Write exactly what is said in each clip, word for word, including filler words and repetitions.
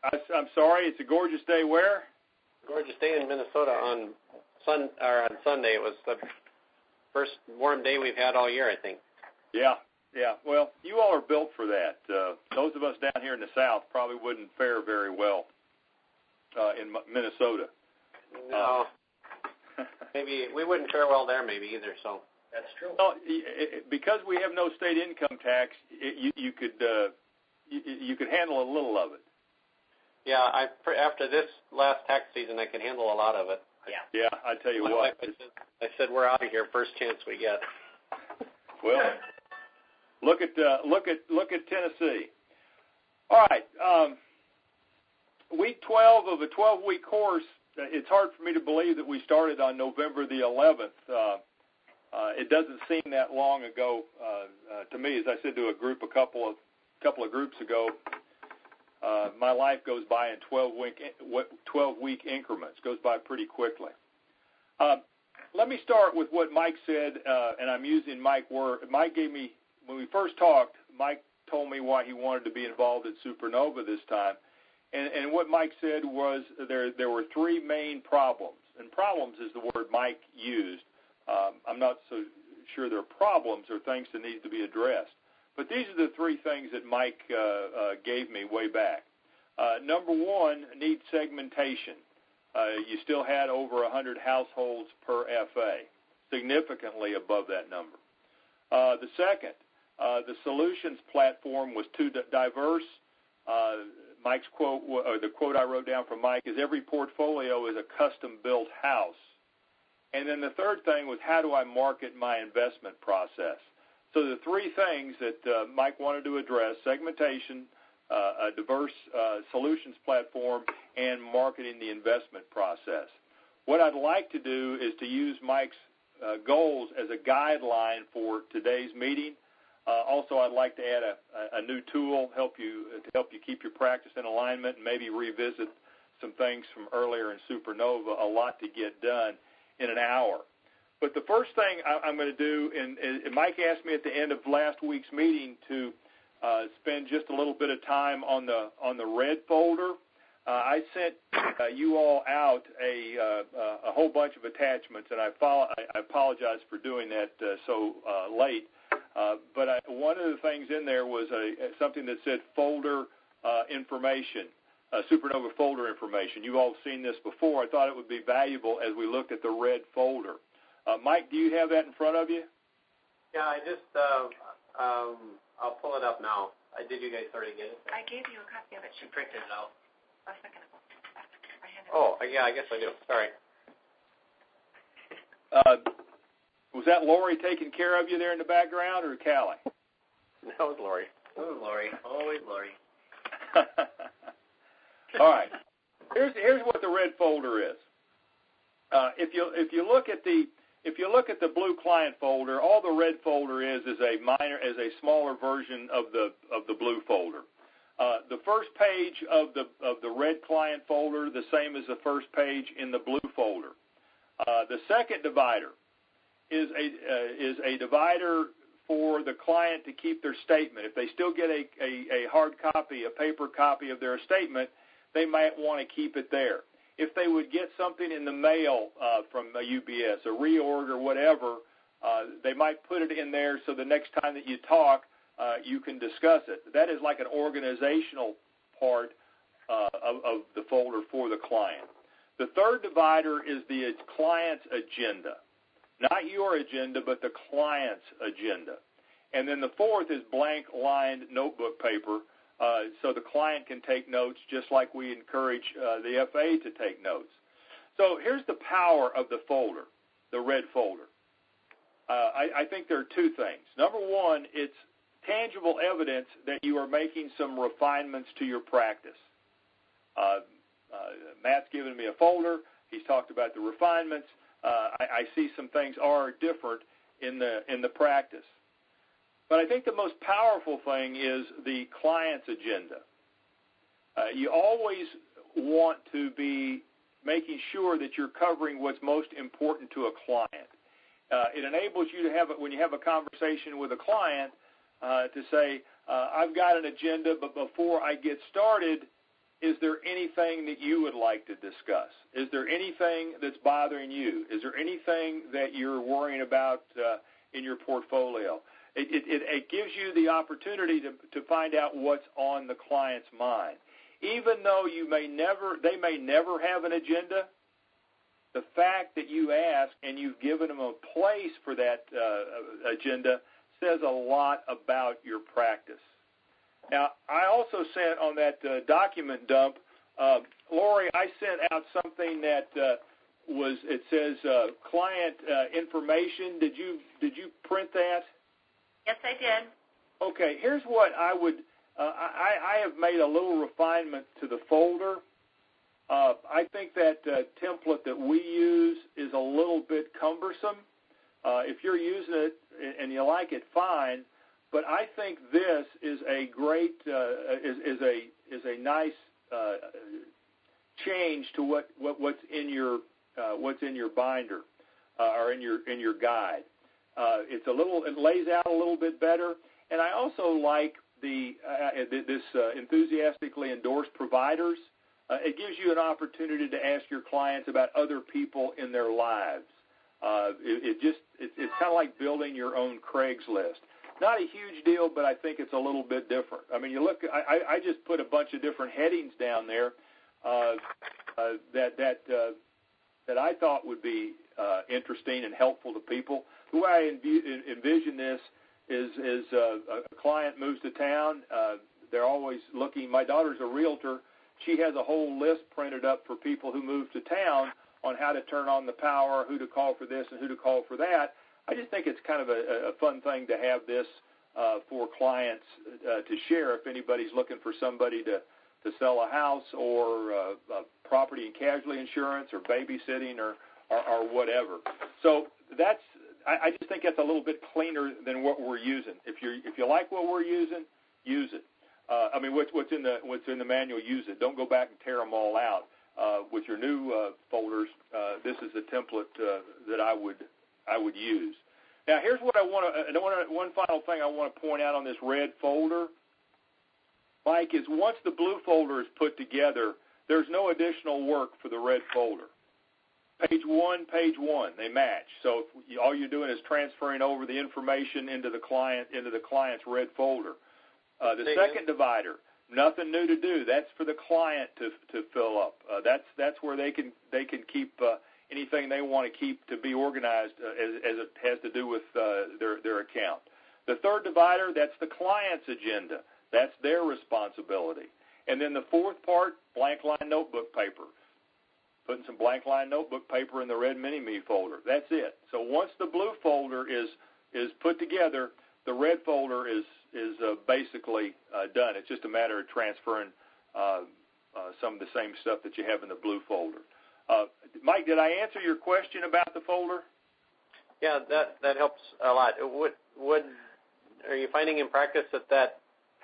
I, I'm sorry, it's a gorgeous day where? Gorgeous day in Minnesota on sun or on Sunday. It was the first warm day we've had all year, I think. Yeah, yeah. Well, you all are built for that. Uh, those of us down here in the South probably wouldn't fare very well uh, in Minnesota. No. Uh, maybe we wouldn't fare well there maybe either, so. That's true. Well, because we have no state income tax, it, you, you could uh, you, you could handle a little of it. Yeah, I after this last tax season, I can handle a lot of it. Yeah. Yeah, I tell you My what. wife, I, said, I said we're out of here first chance we get. Well, look at uh, look at look at Tennessee. All right, um, week twelve of a twelve-week course. It's hard for me to believe that we started on November the eleventh. Uh, Uh, it doesn't seem that long ago uh, uh, to me. As I said to a group a couple of couple of groups ago, uh, my life goes by in twelve week twelve week increments. Goes by pretty quickly. Uh, let me start with what Mike said, uh, and I'm using Mike word. Mike gave me when we first talked. Mike told me why he wanted to be involved in Supernova this time, and, and what Mike said was there there were three main problems, and problems is the word Mike used. Um, I'm not so sure they're problems or things that need to be addressed. But these are the three things that Mike uh, uh, gave me way back. Uh, number one, need segmentation. Uh, you still had over one hundred households per F A, significantly above that number. Uh, the second, uh, the solutions platform was too d- diverse. Uh, Mike's quote, or the quote I wrote down from Mike, is every portfolio is a custom-built house. And then the third thing was, how do I market my investment process? So the three things that uh, Mike wanted to address: segmentation, uh, a diverse uh, solutions platform, and marketing the investment process. What I'd like to do is to use Mike's uh, goals as a guideline for today's meeting. Uh, also, I'd like to add a, a new tool help you to help you keep your practice in alignment and maybe revisit some things from earlier in Supernova. A lot to get done in an hour. But the first thing I, I'm going to do, and, and Mike asked me at the end of last week's meeting to uh, spend just a little bit of time on the on the red folder. Uh, I sent uh, you all out a uh, a whole bunch of attachments, and I, follow, I, I apologize for doing that uh, so uh, late. Uh, but I, one of the things in there was a, something that said folder uh, information. Uh, Supernova folder information. You've all seen this before. I thought it would be valuable as we looked at the red folder. Uh, Mike, do you have that in front of you? Yeah, I just, uh, um, I'll pull it up now. I did you guys already get it? I gave you a copy of it. She printed it out a second ago. I handed oh, it. yeah, I guess I do. Sorry. Uh, was that Lori taking care of you there in the background, or Callie? That was Lori. Oh, Lori. Always Lori. All right. Here's here's what the red folder is. Uh, if you if you look at the if you look at the blue client folder, all the red folder is is a minor is a smaller version of the of the blue folder. Uh, the first page of the of the red client folder, the same as the first page in the blue folder. Uh, the second divider is a uh, is a divider for the client to keep their statement. If they still get a, a, a hard copy, a paper copy of their statement, they might want to keep it there. If they would get something in the mail uh, from a U B S, a reorg or whatever, uh, they might put it in there so the next time that you talk, uh, you can discuss it. That is like an organizational part uh, of, of the folder for the client. The third divider is the client's agenda. Not your agenda, but the client's agenda. And then the fourth is blank lined notebook paper. Uh, so the client can take notes just like we encourage uh, the F A to take notes. So here's the power of the folder, the red folder. Uh, I, I think there are two things. Number one, it's tangible evidence that you are making some refinements to your practice. Uh, uh, Matt's given me a folder. He's talked about the refinements. Uh, I, I see some things are different in the in the practice. But I think the most powerful thing is the client's agenda. Uh, you always want to be making sure that you're covering what's most important to a client. Uh, it enables you to have, a, when you have a conversation with a client, uh, to say, uh, I've got an agenda, but before I get started, is there anything that you would like to discuss? Is there anything that's bothering you? Is there anything that you're worrying about uh, in your portfolio? It, it, it gives you the opportunity to, to find out what's on the client's mind. Even though you may never, they may never have an agenda, the fact that you ask and you've given them a place for that uh, agenda says a lot about your practice. Now, I also sent on that uh, document dump, uh, Lori, I sent out something that uh, was, it says uh, client uh, information. Did you did you print that? Yes, I did. Okay, here's what I would, uh, I, I have made a little refinement to the folder. Uh, I think that uh, template that we use is a little bit cumbersome. Uh, if you're using it and you like it, fine. But I think this is a great, uh, is, is a is a nice uh, change to what, what what's in your uh, what's in your binder uh, or in your in your guide. Uh, it's a little, it lays out a little bit better, and I also like the uh, this uh, enthusiastically endorsed providers. Uh, it gives you an opportunity to ask your clients about other people in their lives. Uh, it, it just it, it's kind of like building your own Craigslist. Not a huge deal, but I think it's a little bit different. I mean, you look. I, I just put a bunch of different headings down there uh, uh, that that uh, that I thought would be uh, interesting and helpful to people. The way I env- envision this is, is uh, a client moves to town. Uh, they're always looking. My daughter's a realtor. She has a whole list printed up for people who move to town on how to turn on the power, who to call for this and who to call for that. I just think it's kind of a, a fun thing to have this uh, for clients uh, to share if anybody's looking for somebody to, to sell a house or uh, uh, property and casualty insurance or babysitting or, or, or whatever. So that's I, I just think that's a little bit cleaner than what we're using. If you if you like what we're using, use it. Uh, I mean, what's, what's in the what's in the manual, use it. Don't go back and tear them all out. Uh, with your new uh, folders, uh, this is the template uh, that I would I would use. Now, here's what I want to. One final thing I want to point out on this red folder, Mike, is once the blue folder is put together, there's no additional work for the red folder. Page one, page one, they match. So if all you're doing is transferring over the information into the client into the client's red folder. Uh, the second divider, nothing new to do. That's for the client to to fill up. Uh, that's that's where they can they can keep uh, anything they want to keep to be organized uh, as, as it has to do with uh, their their account. The third divider, that's the client's agenda. That's their responsibility. And then the fourth part, blank line notebook paper. Putting some blank line notebook paper in the red mini-me folder. That's it. So once the blue folder is is put together, the red folder is is uh, basically uh, done. It's just a matter of transferring uh, uh, some of the same stuff that you have in the blue folder. Uh, Mike, did I answer your question about the folder? Yeah, that that helps a lot. Would would are you finding in practice that that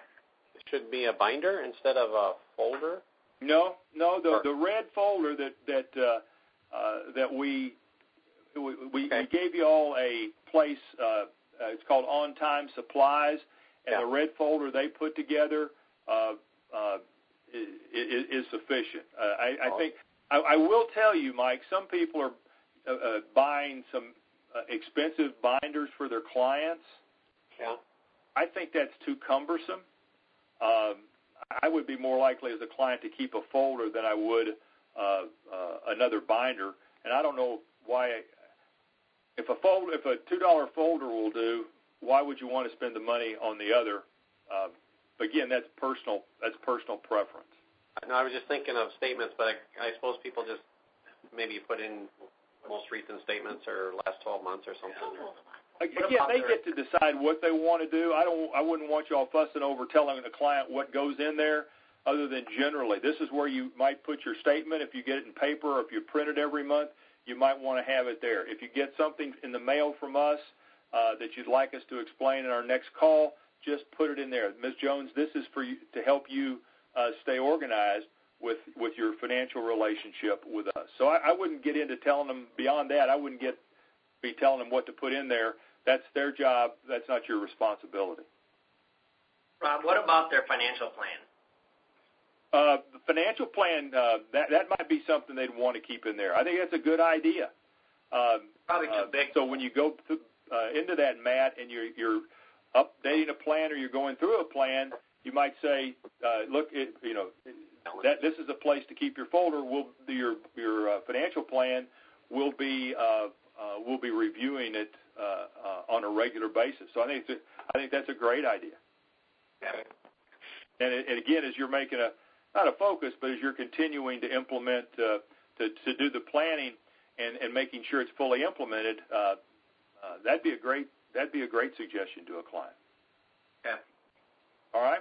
should be a binder instead of a folder? No, no. The the red folder that that uh, uh, that we we, we, okay. we gave you all a place. Uh, uh, it's called On Time Supplies, and yeah. the red folder they put together uh, uh, is, is sufficient. Uh, I, I think. I, I will tell you, Mike. Some people are uh, uh, buying some uh, expensive binders for their clients. Yeah. I think that's too cumbersome. Um, I would be more likely as a client to keep a folder than I would uh, uh, another binder. And I don't know why. If a folder, if a two dollar folder will do, why would you want to spend the money on the other? Uh, again, that's personal. That's personal preference. No, I was just thinking of statements, but I, I suppose people just maybe put in most recent statements or last twelve months or something. Or, Again, they get to decide what they want to do. I don't. I wouldn't want you all fussing over telling the client what goes in there, other than generally. This is where you might put your statement. If you get it in paper or if you print it every month, you might want to have it there. If you get something in the mail from us uh, that you'd like us to explain in our next call, just put it in there. Miz Jones, this is for you to help you uh, stay organized with with your financial relationship with us. So I, I wouldn't get into telling them beyond that. I wouldn't get be telling them what to put in there. That's their job. That's not your responsibility. Rob, what about their financial plan? Uh, the financial plan, uh, that that might be something they'd want to keep in there. I think that's a good idea. Um, Probably too uh, big. So when you go to, uh, into that, Matt, and you're, you're updating a plan or you're going through a plan, you might say, uh, look, it, you know, that this is a place to keep your folder. We'll, your your uh, financial plan will be uh, uh, we'll be reviewing it uh, uh, on a regular basis. So I think it's a, I think that's a great idea. Yeah. And, it, and again, as you're making a not a focus, but as you're continuing to implement uh, to to do the planning and, and making sure it's fully implemented, uh, uh, that'd be a great that'd be a great suggestion to a client. Yeah. All right.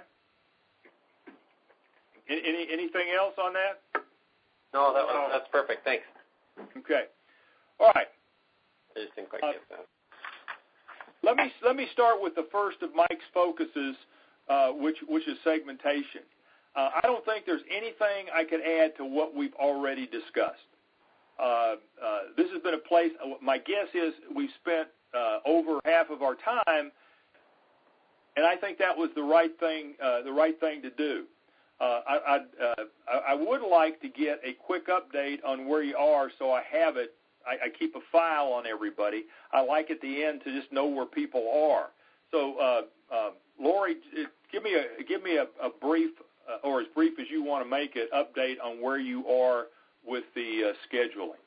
Any anything else on that? No, that was, that's perfect. Thanks. Okay. All right. I just didn't quite Uh, get that. Let me let me start with the first of Mike's focuses, uh, which which is segmentation. Uh, I don't think there's anything I could add to what we've already discussed. Uh, uh, this has been a place. My guess is we've spent uh, over half of our time, and I think that was the right thing. Uh, the right thing to do. Uh, I, I'd, uh, I, I would like to get a quick update on where you are, so I have it. I, I keep a file on everybody. I like at the end to just know where people are. So, uh, uh, Lori, give me a give me a, a brief, uh, or as brief as you want to make it, update on where you are with the uh, scheduling.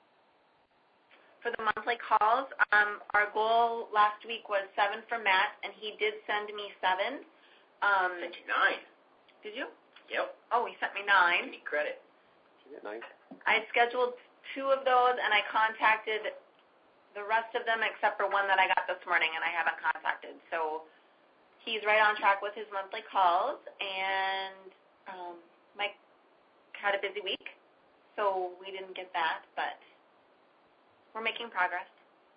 For the monthly calls, um, our goal last week was seven for Matt, and he did send me seven. Um, Sent you nine. Did you? Yep. Oh, he sent me Give nine. me credit. Did you get nine? I had scheduled two of those, and I contacted the rest of them except for one that I got this morning, and I haven't contacted. So he's right on track with his monthly calls, and um, Mike had a busy week, so we didn't get that, but we're making progress.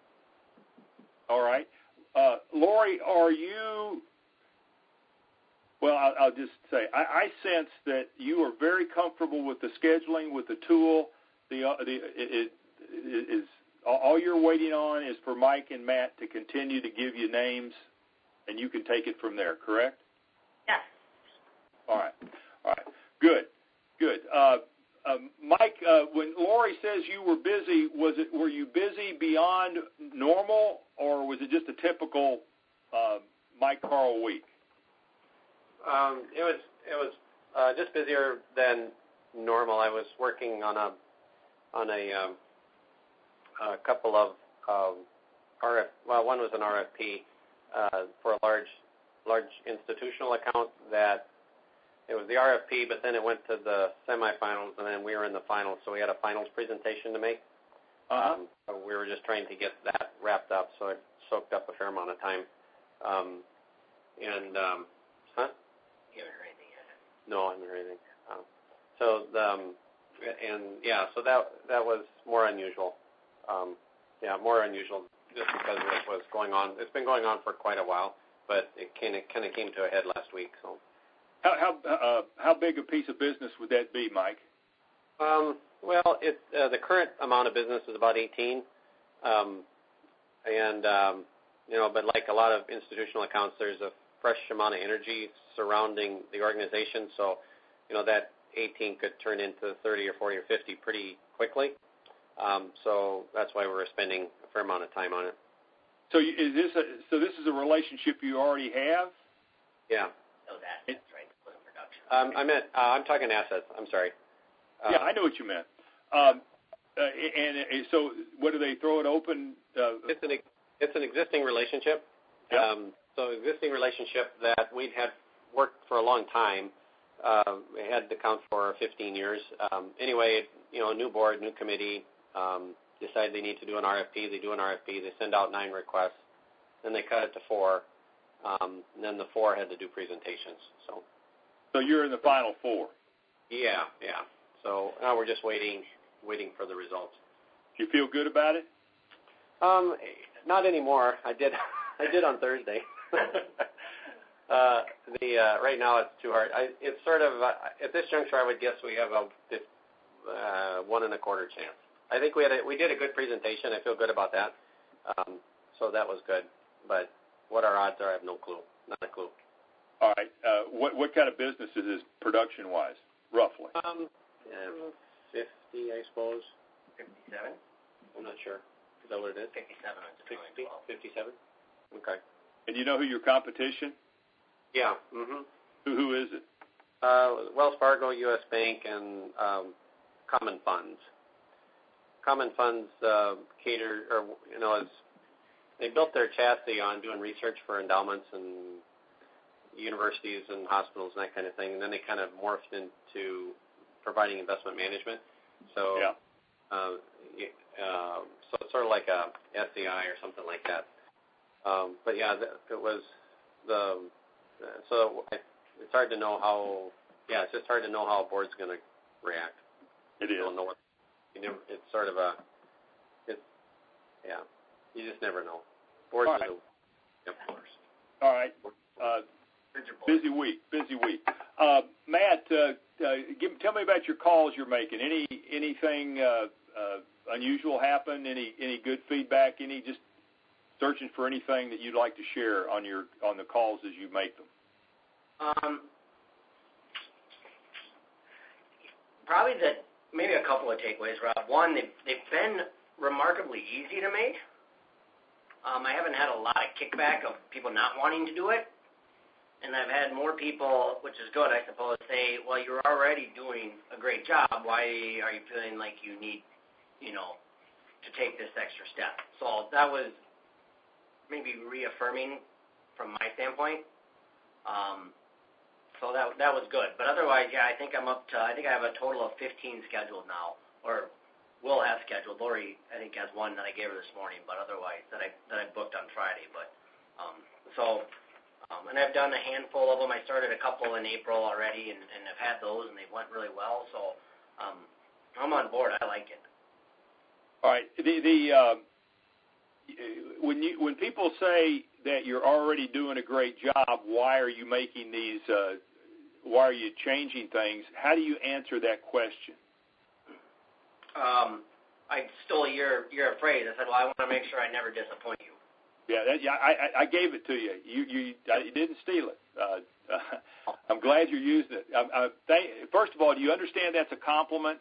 All right. Uh, Lori, are you... Well, I'll, I'll just say, I, I sense that you are very comfortable with the scheduling, with the tool. The, uh, the it, it is all you're waiting on is for Mike and Matt to continue to give you names, and you can take it from there. Correct? Yes. All right. All right. Good. Good. Uh, uh, Mike, uh, when Lori says you were busy, was it were you busy beyond normal, or was it just a typical uh, Mike Carl week? Um, it was it was uh, just busier than normal. I was working on a on a, um, a couple of um, R F. Well, one was an R F P uh, for a large large institutional account. That it was the R F P, but then it went to the semifinals, and then we were in the finals. So we had a finals presentation to make. Uh-huh. Um, so we were just trying to get that wrapped up, so it soaked up a fair amount of time. Um, and um, huh? You haven't heard anything yet. No, I haven't heard anything. Um, so, the, um, and yeah, so that that was more unusual. Um, yeah, more unusual just because it was going on. It's been going on for quite a while, but it kind of kind of came to a head last week. So, How how uh, how big a piece of business would that be, Mike? um, well, it uh, the current amount of business is about eighteen, um, and um, you know, but like a lot of institutional accounts, there's a fresh amount of energy surrounding the organization, so you know that eighteen could turn into thirty or forty or fifty pretty quickly. Um, so that's why we're spending a fair amount of time on it. So you, is this a, so this is a relationship you already have? Yeah. Those assets, right? Split in production. Um, I meant uh, I'm talking assets. I'm sorry. Uh, Yeah, I know what you meant. Um, uh, and, and so, what do they throw it open? Uh, it's an it's an existing relationship. Yep. Um, so existing relationship that we'd had worked for a long time. Uh, we had to count for fifteen years. Um, anyway, you know, new board, new committee, um, decide they need to do an R F P. They do an R F P. They send out nine requests. Then they cut it to four. Um, and then the four had to do presentations. So, so you're in the final four. yeah, yeah. So now we're just waiting, waiting for the results. Do you feel good about it? Um, not anymore. I did, I did on Thursday. uh, the uh, right now it's too hard. I, it's sort of uh, at this juncture I would guess we have a uh, one and a quarter chance. I think we had a, we did a good presentation. I feel good about that. Um, so that was good. But what our odds are, I have no clue. Not a clue. All right. Uh, what what kind of business is this production wise? roughly? Um, yeah, fifty, I suppose. Fifty-seven. I'm not sure. Is that what it is? Fifty-seven on sixty, twelve. fifty-seven. Okay. And you know who your competition? Yeah. Mm-hmm. Who who is it? Uh, Wells Fargo, U S Bank, and um, Common Funds. Common Funds uh, cater, or you know, as they built their chassis on doing research for endowments and universities and hospitals and that kind of thing, and then they kind of morphed into providing investment management. So, yeah. uh, uh, so it's sort of like a S E I or something like that. Um, but yeah, it was the so it's hard to know how. Yeah, it's just hard to know how a board's going to react. It is. You don't know what. You never, it's sort of a. It's yeah. You just never know. Boards All right. are the, of course. All right. Uh, busy week. Busy week. Uh, Matt, uh, uh, give, tell me about your calls you're making. Any anything uh, uh, unusual happen? Any any good feedback? Any just searching for anything that you'd like to share on your on the calls as you make them? Um, probably the maybe a couple of takeaways, Rob. One, they've they've been remarkably easy to make. Um, I haven't had a lot of kickback of people not wanting to do it, and I've had more people, which is good, I suppose, say, "Well, you're already doing a great job. Why are you feeling like you need, you know, to take this extra step?" So that was maybe reaffirming from my standpoint. Um, so that that was good. But otherwise, yeah, I think I'm up to. I think I have a total of fifteen scheduled now, or will have scheduled. Lori, I think, has one that I gave her this morning, but otherwise that I that I booked on Friday. But um, so, um, and I've done a handful of them. I started a couple in April already, and, and I've had those, and they went really well. So um, I'm on board. I like it. All right. The the uh, when you when people say that you're already doing a great job, why are you making these? Uh, why are you changing things? How do you answer that question? Um, I stole your your phrase. I said, "Well, I want to make sure I never disappoint you." Yeah, that, yeah, I, I gave it to you. You you, I, you didn't steal it. Uh, uh, I'm glad you're using it. I, I thank, first of all, do you understand that's a compliment?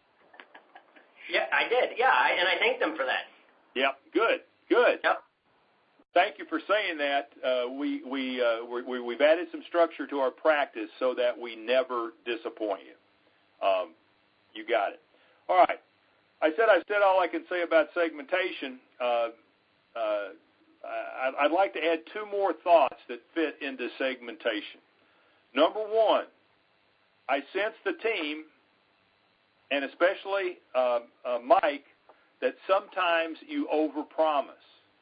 Yeah, I did. Yeah, I, and I thank them for that. Yep. Good. Good. Yep. Thank you for saying that. Uh, we we, uh, we we've added some structure to our practice so that we never disappoint you. Um, you got it. All right. I said I said all I can say about segmentation. Uh, uh, I, I'd like to add two more thoughts that fit into segmentation. Number one, I sense the team, and especially uh, uh, Mike, that sometimes you overpromise.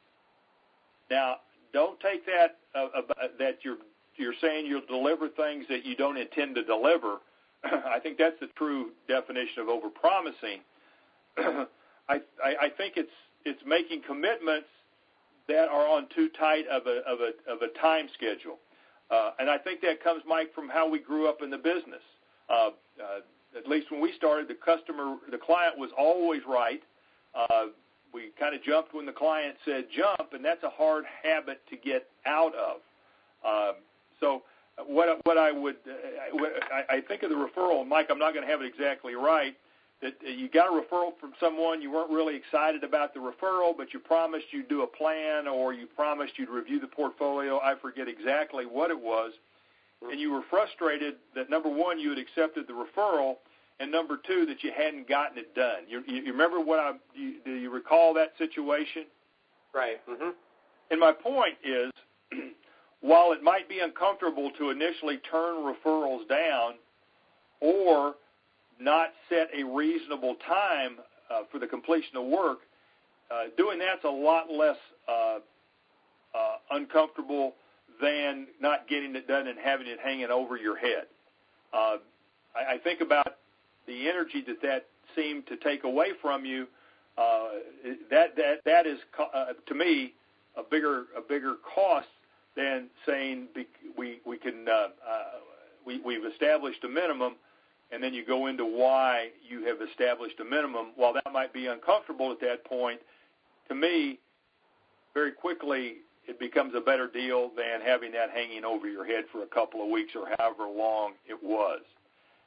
Now, don't take that uh, uh, that you're you're saying you'll deliver things that you don't intend to deliver. I think that's the true definition of overpromising. I, I I think it's it's making commitments that are on too tight of a of a of a time schedule, uh, and I think that comes, Mike, from how we grew up in the business. Uh, uh, at least when we started, the customer, the client was always right. Uh, we kind of jumped when the client said jump, and that's a hard habit to get out of. Uh, so what what I would uh, what, I, I think of the referral, Mike, I'm not going to have it exactly right. That you got a referral from someone, you weren't really excited about the referral, but you promised you'd do a plan, or you promised you'd review the portfolio. I forget exactly what it was. And you were frustrated that, number one, you had accepted the referral, and number two, that you hadn't gotten it done. You, you, you remember what I, you, do you recall that situation? Right. Mm-hmm. And my point is, while it might be uncomfortable to initially turn referrals down or not set a reasonable time uh, for the completion of work, uh, doing that's a lot less uh, uh, uncomfortable than not getting it done and having it hanging over your head. Uh, I, I think about the energy that that seemed to take away from you. Uh, that that that is uh, to me a bigger a bigger cost than saying we we can uh, uh, we we've established a minimum, and then you go into why you have established a minimum. While that might be uncomfortable at that point, to me, very quickly it becomes a better deal than having that hanging over your head for a couple of weeks or however long it was.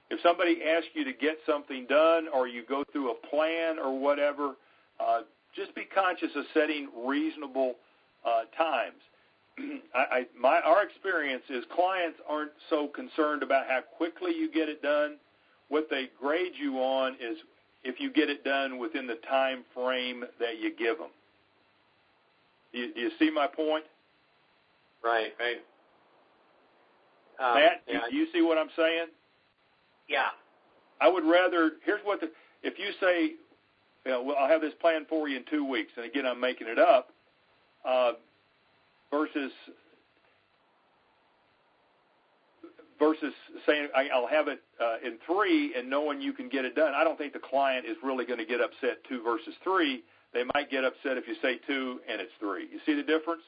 if somebody asks you to get something done or you go through a plan or whatever, uh, just be conscious of setting reasonable uh, times. I, I, my, our experience is clients aren't so concerned about how quickly you get it done. What they grade you on is if you get it done within the time frame that you give them. Do you, do you see my point? Right, right. Um, Matt, yeah. do you see what I'm saying? Yeah. I would rather, here's what, the, if you say, you know, well, I'll have this plan for you in two weeks, and again, I'm making it up, uh, versus versus saying I'll have it uh, in three and knowing you can get it done. I don't think the client is really going to get upset two versus three. They might get upset if you say two and it's three. You see the difference?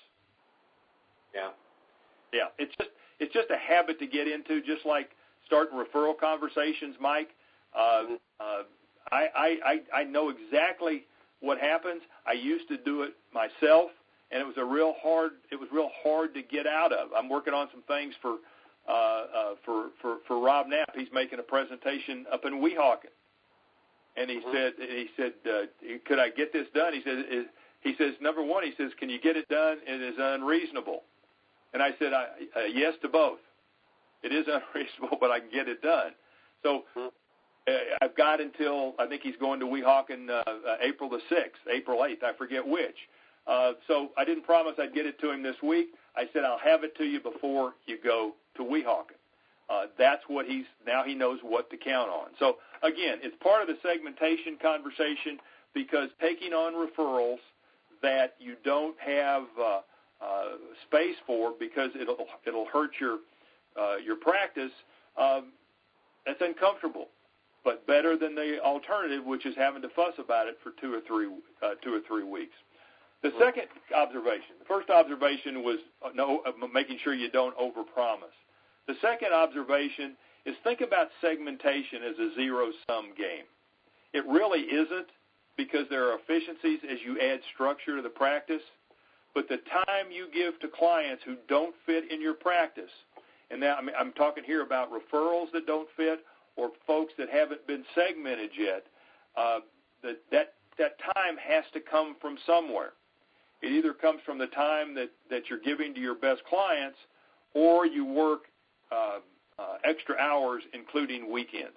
Yeah. Yeah. It's just it's just a habit to get into, just like starting referral conversations, Mike. Uh, uh, I, I I know exactly what happens. I used to do it myself, and it was a real hard. It was real hard to get out of. I'm working on some things for uh, uh, for for for Rob Knapp. He's making a presentation up in Weehawken, and he mm-hmm. said he said uh, could I get this done? He said is, he says number one. He says can you get it done? It is unreasonable, and I said I, uh, yes to both. It is unreasonable, but I can get it done. So. Mm-hmm. I've got until, I think he's going to Weehawken uh, uh, April the sixth, April eighth, I forget which. Uh, so I didn't promise I'd get it to him this week. I said I'll have it to you before you go to Weehawken. Uh, that's what he's, now he knows what to count on. So, again, it's part of the segmentation conversation because taking on referrals that you don't have uh, uh, space for because it'll it'll hurt your, uh, your practice, um, that's uncomfortable. But better than the alternative, which is having to fuss about it for two or three uh, two or three weeks. The second observation, the first observation was uh, no, uh, making sure you don't overpromise. The second observation is think about segmentation as a zero-sum game. It really isn't because there are efficiencies as you add structure to the practice, but the time you give to clients who don't fit in your practice, and now I mean, I'm talking here about referrals that don't fit, or folks that haven't been segmented yet, uh, that, that that time has to come from somewhere. It either comes from the time that, that you're giving to your best clients, or you work uh, uh, extra hours, including weekends.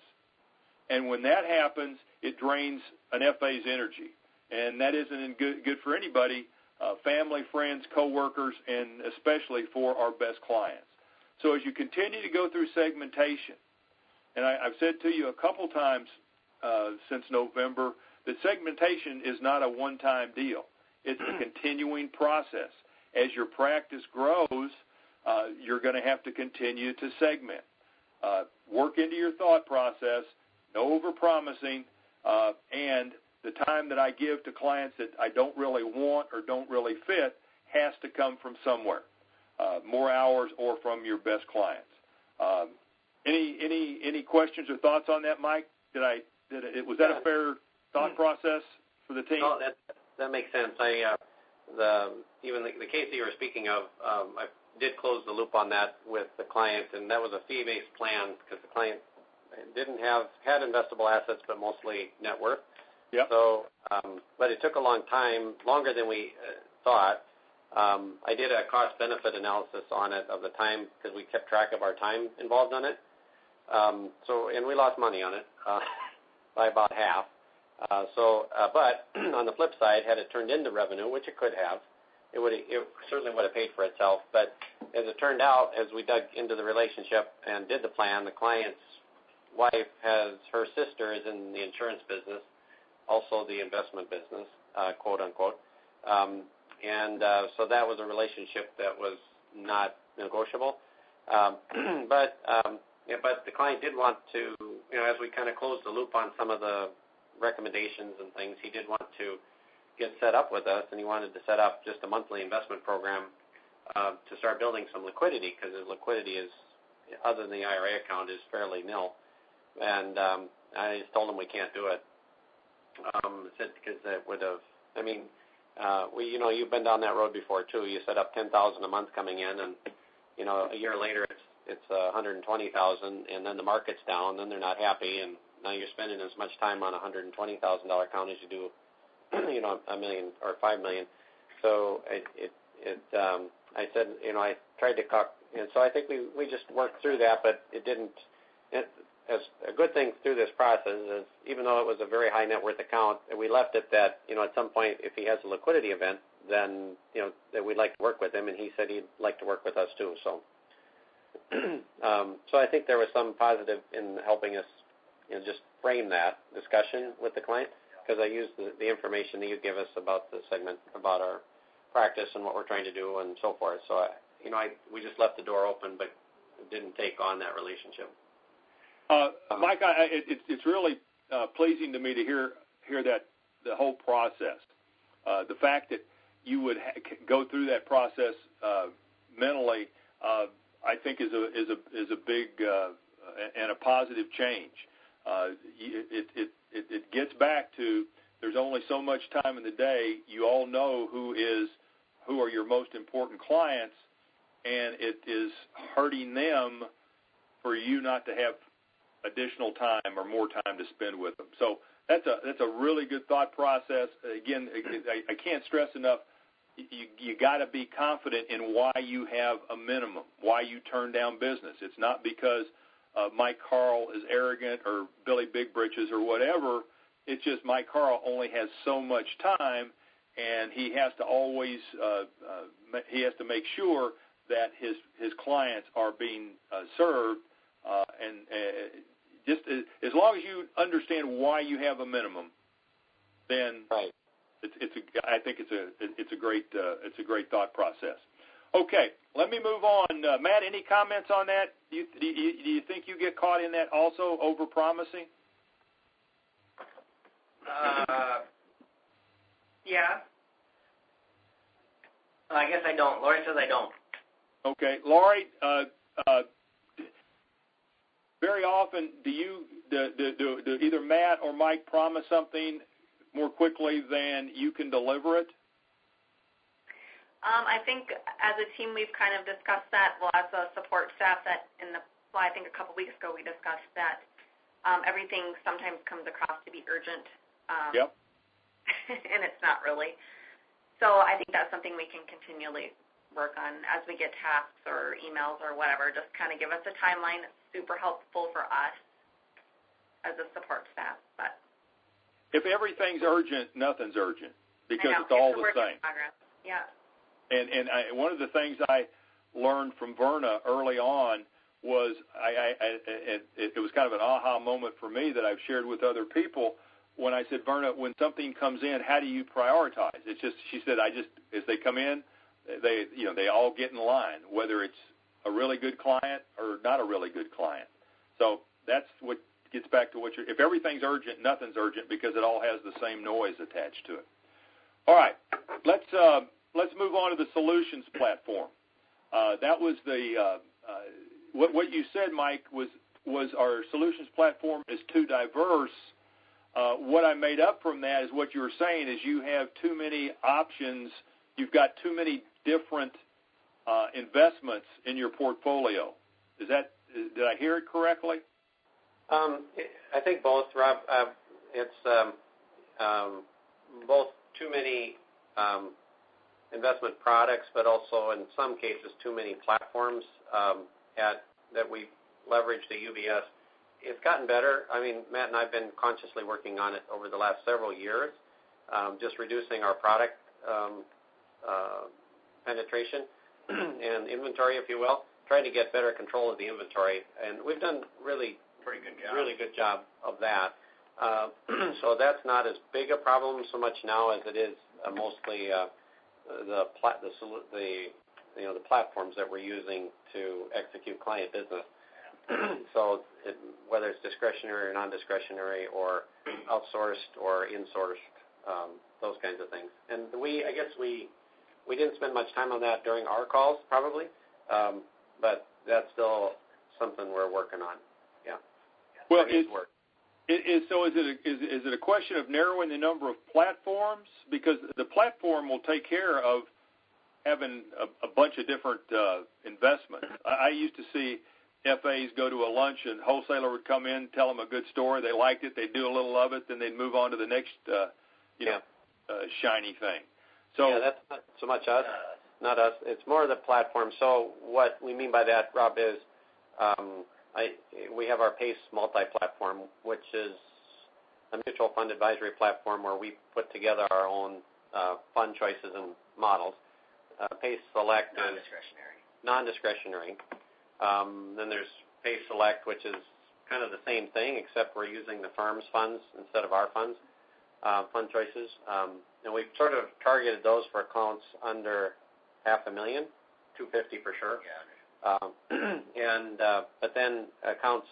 And when that happens, it drains an F A's energy. And that isn't good, good for anybody, uh, family, friends, coworkers, and especially for our best clients. So as you continue to go through segmentation, and I, I've said to you a couple times uh, since November that segmentation is not a one-time deal. It's a continuing process. As your practice grows, uh, you're going to have to continue to segment. Uh, work into your thought process, no overpromising, uh, and the time that I give to clients that I don't really want or don't really fit has to come from somewhere, uh, more hours or from your best clients. Um, Any any any questions or thoughts on that, Mike? Did I did it was that yeah. a fair thought process for the team? No, that that makes sense. I uh, the even the, the case that you were speaking of, um, I did close the loop on that with the client, and that was a fee-based plan because the client didn't have had investable assets, but mostly net worth. Yeah. So, um, but it took a long time, longer than we uh, thought. Um, I did a cost-benefit analysis on it of the time because we kept track of our time involved on it. Um, so, and we lost money on it uh, by about half. Uh, so, uh, but on the flip side, had it turned into revenue, which it could have, it would it certainly would have paid for itself. But as it turned out, as we dug into the relationship and did the plan, the client's wife has her sister is in the insurance business, also the investment business, uh, quote unquote, um, and uh, so that was a relationship that was not negotiable. Um, but um, Yeah, but the client did want to, you know, as we kind of closed the loop on some of the recommendations and things, he did want to get set up with us, and he wanted to set up just a monthly investment program uh, to start building some liquidity because his liquidity is, other than the I R A account, is fairly nil. And um, I just told him we can't do it um, because it would have, I mean, uh, we, you know, you've been down that road before too. You set up ten thousand dollars a month coming in, and you know, a year later it's it's uh, one hundred twenty thousand, and then the market's down, then they're not happy, and now you're spending as much time on a one hundred twenty thousand dollar account as you do, you know, a million or five million. So it, it, it um, I said, you know, I tried to talk, and so I think we we just worked through that, but it didn't. It, as a good thing through this process is, even though it was a very high net worth account, we left it that, you know, at some point, if he has a liquidity event, then, you know, that we'd like to work with him, and he said he'd like to work with us too. So, um, so I think there was some positive in helping us, you know, just frame that discussion with the client, because I used the, the information that you give us about the segment, about our practice and what we're trying to do and so forth. So, I, you know, I we just left the door open, but didn't take on that relationship. Uh, Mike, I, it, it's really uh, pleasing to me to hear hear that the whole process, uh, the fact that you would ha- go through that process uh, mentally, uh, I think is a is a is a big uh, and a positive change. Uh, it, it it it gets back to there's only so much time in the day. You all know who is who are your most important clients, and it is hurting them for you not to have additional time or more time to spend with them. So that's a that's a really good thought process. Again, I, I can't stress enough, you you got to be confident in why you have a minimum, why you turn down business. It's not because uh, Mike Carl is arrogant or Billy Big Britches or whatever. It's just Mike Carl only has so much time, and he has to always uh, uh, he has to make sure that his his clients are being uh, served, uh, and uh, just as, as long as you understand why you have a minimum, then right. it's, it's a, I think it's a it's a great uh, it's a great thought process. Okay, let me move on. Uh, Matt, any comments on that? Do you, do you do you think you get caught in that also, over promising? Uh, yeah. I guess I don't. Lori says I don't. Okay, Lori. Uh, uh, Very often, do you do, do, do, do either Matt or Mike promise something more quickly than you can deliver it? Um, I think as a team we've kind of discussed that. Well, as a support staff, that in the well, I think a couple weeks ago we discussed that um, everything sometimes comes across to be urgent. Um, yep. And it's not really. So I think that's something we can continually work on as we get tasks or emails or whatever. Just kind of give us a timeline. It's super helpful for us as a support staff. But if everything's urgent, nothing's urgent because know, it's all it's the same. Yeah. And and I, one of the things I learned from Verna early on was I, I, I it, it was kind of an aha moment for me that I've shared with other people. When I said, Verna, when something comes in, how do you prioritize? It's just, she said, I just, as they come in, they, you know, they all get in line, whether it's a really good client or not a really good client. So that's what gets back to what you're, if everything's urgent, nothing's urgent because it all has the same noise attached to it. All right, let's, uh, let's move on to the solutions platform. Uh, that was the, uh, uh, what, what you said, Mike, was, was our solutions platform is too diverse. Uh, what I made up from that is what you were saying is you have too many options. You've got too many different uh, investments in your portfolio. Is that, did I hear it correctly? Um, I think both, Rob. Uh, it's um, um, both too many um, investment products, but also in some cases too many platforms um, at that we leverage at U B S. It's gotten better. I mean, Matt and I have been consciously working on it over the last several years, um, just reducing our product um, uh, penetration and inventory, if you will, trying to get better control of the inventory. And we've done really pretty good job. Really good job of that. Uh, so that's not as big a problem so much now as it is uh, mostly uh, the, plat- the the you know the platforms that we're using to execute client business. So it, whether it's discretionary or non-discretionary or outsourced or insourced, um, those kinds of things. And we, I guess we we didn't spend much time on that during our calls, probably, um, but that's still something we're working on. Yeah. Well, is, it is, so is it, a, is, is it a question of narrowing the number of platforms? Because the platform will take care of having a, a bunch of different uh, investments. I, I used to see F As go to a lunch and wholesaler would come in, tell them a good story. They liked it. They'd do a little of it. Then they'd move on to the next, uh, you yeah. know, uh, shiny thing. So yeah, that's not so much us, not us. It's more the platform. So what we mean by that, Rob, is um, I, we have our PACE multi-platform, which is a mutual fund advisory platform where we put together our own uh, fund choices and models. Uh, PACE Select non-discretionary. is non-discretionary. Um, then there's PACE Select, which is kind of the same thing, except we're using the firm's funds instead of our funds, uh, fund choices. Um, and we've sort of targeted those for accounts under half a million, two fifty for sure. Yeah. Um, and uh, but then accounts,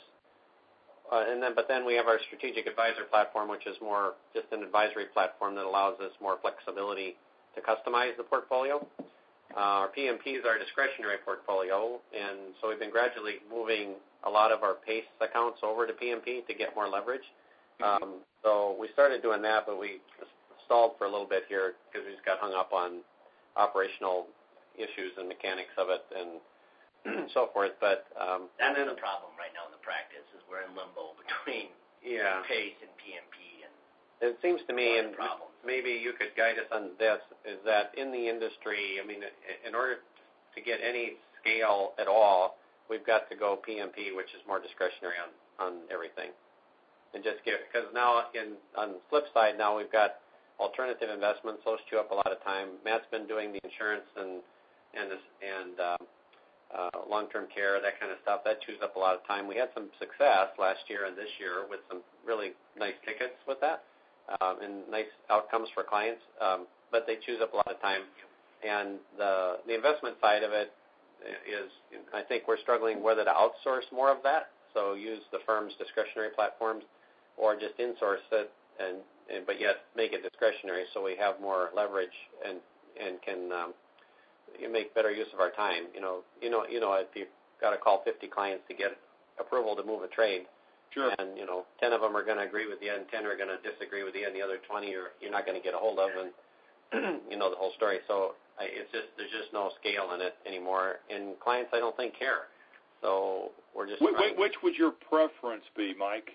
uh, and then but then we have our strategic advisor platform, which is more just an advisory platform that allows us more flexibility to customize the portfolio. Uh, our P M P is our discretionary portfolio, and so we've been gradually moving a lot of our PACE accounts over to P M P to get more leverage. Mm-hmm. Um, so we started doing that, but we stalled for a little bit here because we just got hung up on operational issues and mechanics of it and so forth. But um, that's and then, the problem right now in the practice is we're in limbo between yeah. PACE and P M P, and it seems to me, and problems. maybe you could guide us on this, is that in the industry, I mean, in order to get any scale at all, we've got to go P M P, which is more discretionary on, on everything. And just get, because now in, on the flip side, now we've got alternative investments. Those chew up a lot of time. Matt's been doing the insurance and, and, this, and um, uh, long-term care, that kind of stuff. That chews up a lot of time. We had some success last year and this year with some really nice tickets with that. Um, and nice outcomes for clients, um, but they choose up a lot of time. And the the investment side of it is, I think we're struggling whether to outsource more of that, so use the firm's discretionary platforms, or just insource it, and, and but yet make it discretionary, so we have more leverage and and can um, make better use of our time. You know, you know, you know, if you've got to call fifty clients to get approval to move a trade. Sure. And, you know, ten of them are going to agree with you and ten are going to disagree with you, and the other twenty are, you're not going to get a hold of, and you know the whole story. So I, it's just there's just no scale in it anymore, and clients I don't think care. So we're just Which, trying. which would your preference be, Mike?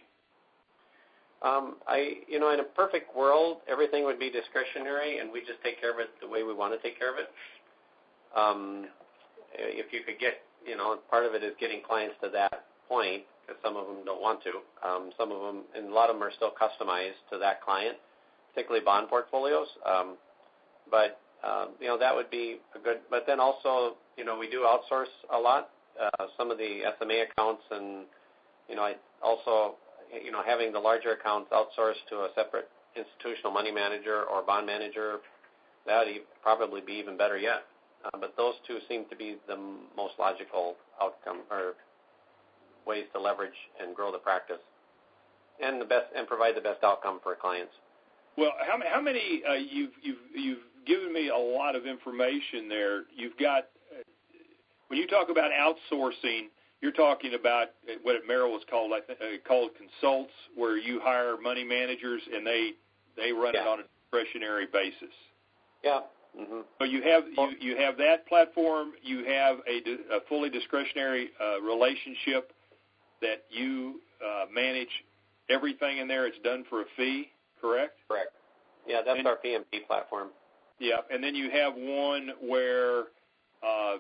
Um, I, you know, in a perfect world, everything would be discretionary, and we just take care of it the way we want to take care of it. Um, if you could get, you know, part of it is getting clients to that point, because some of them don't want to. Um, some of them, and a lot of them are still customized to that client, particularly bond portfolios. Um, but, um, you know, that would be a good, but then also, you know, we do outsource a lot, uh, some of the S M A accounts, and, you know, I also, you know, having the larger accounts outsourced to a separate institutional money manager or bond manager, that would probably be even better yet. Uh, but those two seem to be the most logical outcome, or ways to leverage and grow the practice, and the best and provide the best outcome for clients. Well, how, how many uh, you've you've you've given me a lot of information there. You've got uh, when you talk about outsourcing, you're talking about what at Merrill was called I think, uh, called consults, where you hire money managers and they they run yeah. it on a discretionary basis. Yeah. Mm-hmm. So you have you, you have that platform. You have a, a fully discretionary uh, relationship that you uh, manage everything in there. It's done for a fee, correct? Correct. Yeah, that's and, our P M P platform. Yeah, and then you have one where uh,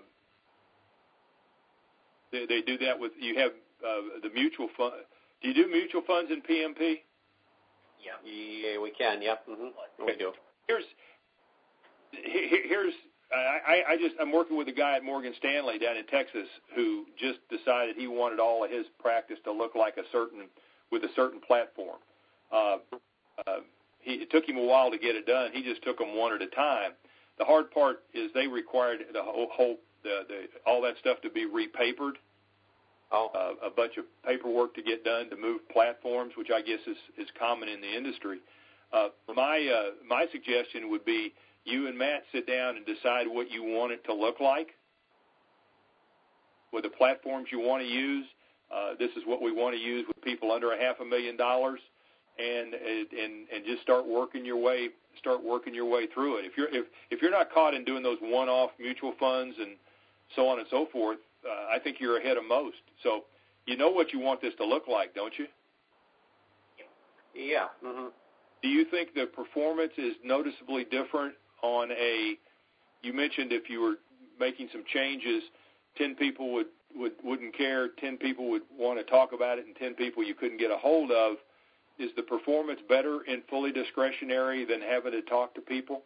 they, they do that with, you have uh, the mutual fund. Do you do mutual funds in P M P? Yeah. Yeah, we can, yep. Mm-hmm. We do. Here's, here's I, I just I'm working with a guy at Morgan Stanley down in Texas who just decided he wanted all of his practice to look like a certain with a certain platform. Uh, uh, he, it took him a while to get it done. He just took them one at a time. The hard part is they required the whole, whole the, the all that stuff to be repapered. Oh. Uh, a bunch of paperwork to get done to move platforms, which I guess is, is common in the industry. Uh, my uh, my suggestion would be you and Matt sit down and decide what you want it to look like, with the platforms you want to use. Uh, this is what we want to use with people under a half a million dollars. and and and just start working your way start working your way through it. If you're if if you're not caught in doing those one-off mutual funds and so on and so forth, uh, I think you're ahead of most. So you know what you want this to look like, don't you? Yeah. Mm-hmm. Do you think the performance is noticeably different on a? You mentioned if you were making some changes, ten people would, would wouldn't care, ten people would want to talk about it, and ten people you couldn't get a hold of. Is the performance better in fully discretionary than having to talk to people?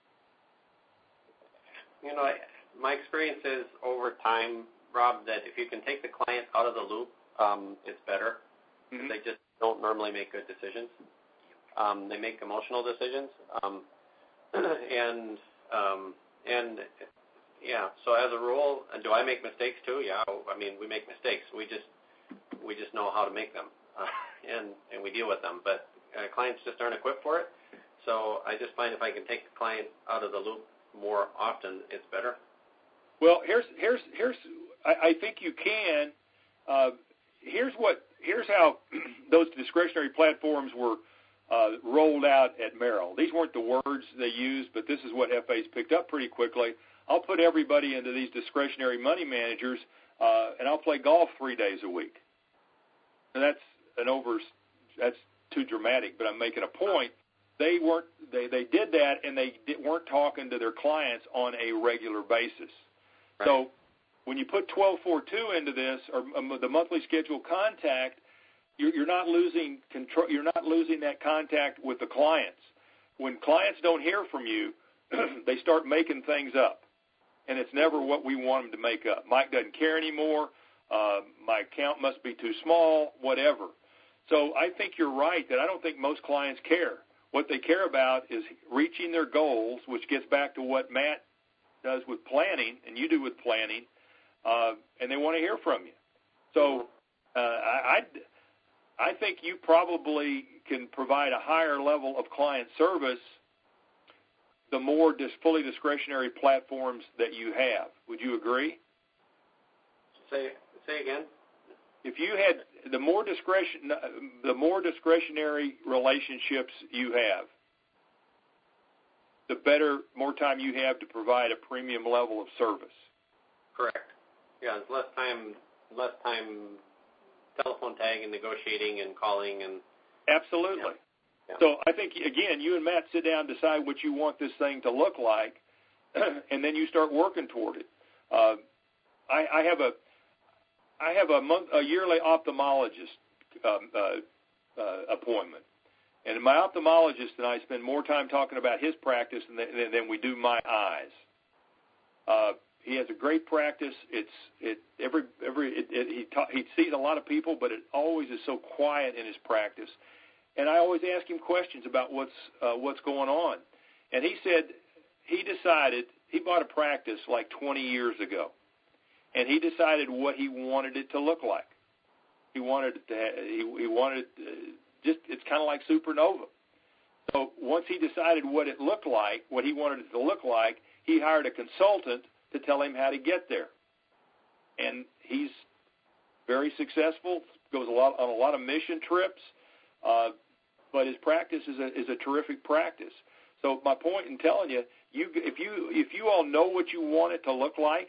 You know, my experience is over time, Rob, that if you can take the client out of the loop, um, it's better. Mm-hmm. They just don't normally make good decisions. Um, they make emotional decisions, um, and um, and yeah. So as a rule, do I make mistakes too? Yeah, I mean we make mistakes. We just we just know how to make them, uh, and and we deal with them. But uh, clients just aren't equipped for it. So I just find if I can take the client out of the loop more often, it's better. Well, here's here's here's I, I think you can. Uh, here's what here's how those discretionary platforms were uh, rolled out at Merrill. These weren't the words they used, but this is what F A's picked up pretty quickly. I'll put everybody into these discretionary money managers, uh, and I'll play golf three days a week. And that's an over. That's too dramatic, but I'm making a point. They weren't. They, they did that, and they did, weren't talking to their clients on a regular basis. Right. So when you put twelve forty-two into this, or um, the monthly scheduled contact, you're, you're not losing control. You're not losing that contact with the clients. When clients don't hear from you, they start making things up, and it's never what we want them to make up. Mike doesn't care anymore. Uh, my account must be too small. Whatever. So I think you're right that I don't think most clients care. What they care about is reaching their goals, which gets back to what Matt does with planning and you do with planning, uh, and they want to hear from you. So uh, I, I, I think you probably can provide a higher level of client service the more dis- fully discretionary platforms that you have. Would you agree? Say say again. If you had the more discretion, the more discretionary relationships you have, the better, more time you have to provide a premium level of service. Correct. Yeah, it's less time, less time, telephone tag and negotiating and calling and. Absolutely. Yeah. Yeah. So I think again, you and Matt sit down, decide what you want this thing to look like, and then you start working toward it. Uh, I, I have a. I have a month, a yearly ophthalmologist um, uh, uh, appointment, and my ophthalmologist and I spend more time talking about his practice than, than, than we do my eyes. Uh, he has a great practice. It's it every every it, it, he ta- he sees a lot of people, but it always is so quiet in his practice. And I always ask him questions about what's uh, what's going on. And he said he decided he bought a practice like twenty years ago. And he decided what he wanted it to look like. He wanted it to. Have, he, he wanted it to, just. It's kind of like Supernova. So once he decided what it looked like, what he wanted it to look like, he hired a consultant to tell him how to get there. And he's very successful. Goes a lot on a lot of mission trips. Uh, but his practice is a is a terrific practice. So my point in telling you, you if you if you all know what you want it to look like.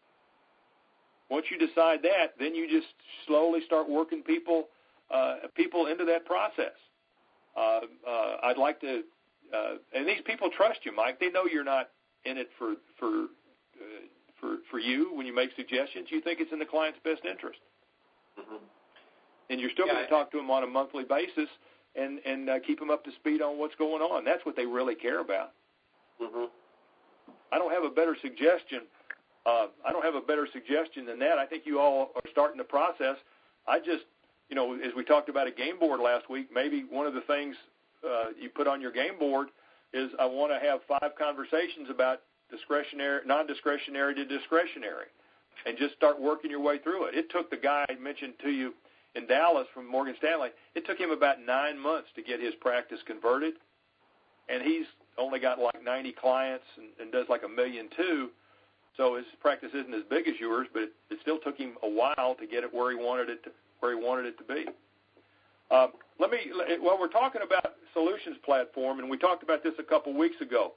Once you decide that, then you just slowly start working people uh, people into that process. Uh, uh, I'd like to, uh, and these people trust you, Mike. They know you're not in it for for uh, for for you when you make suggestions. You think it's in the client's best interest, mm-hmm. and you're still yeah, going to talk to them on a monthly basis and and uh, keep them up to speed on what's going on. That's what they really care about. Mm-hmm. I don't have a better suggestion. Uh, I don't have a better suggestion than that. I think you all are starting the process. I just, you know, as we talked about a game board last week, maybe one of the things uh, you put on your game board is I want to have five conversations about discretionary, non-discretionary to discretionary, and just start working your way through it. It took the guy I mentioned to you in Dallas from Morgan Stanley, it took him about nine months to get his practice converted, and he's only got like ninety clients and, and does like a million two. So his practice isn't as big as yours, but it, it still took him a while to get it where he wanted it to, where he wanted it to be. Um, let me, well, we're talking about solutions platform, and we talked about this a couple weeks ago.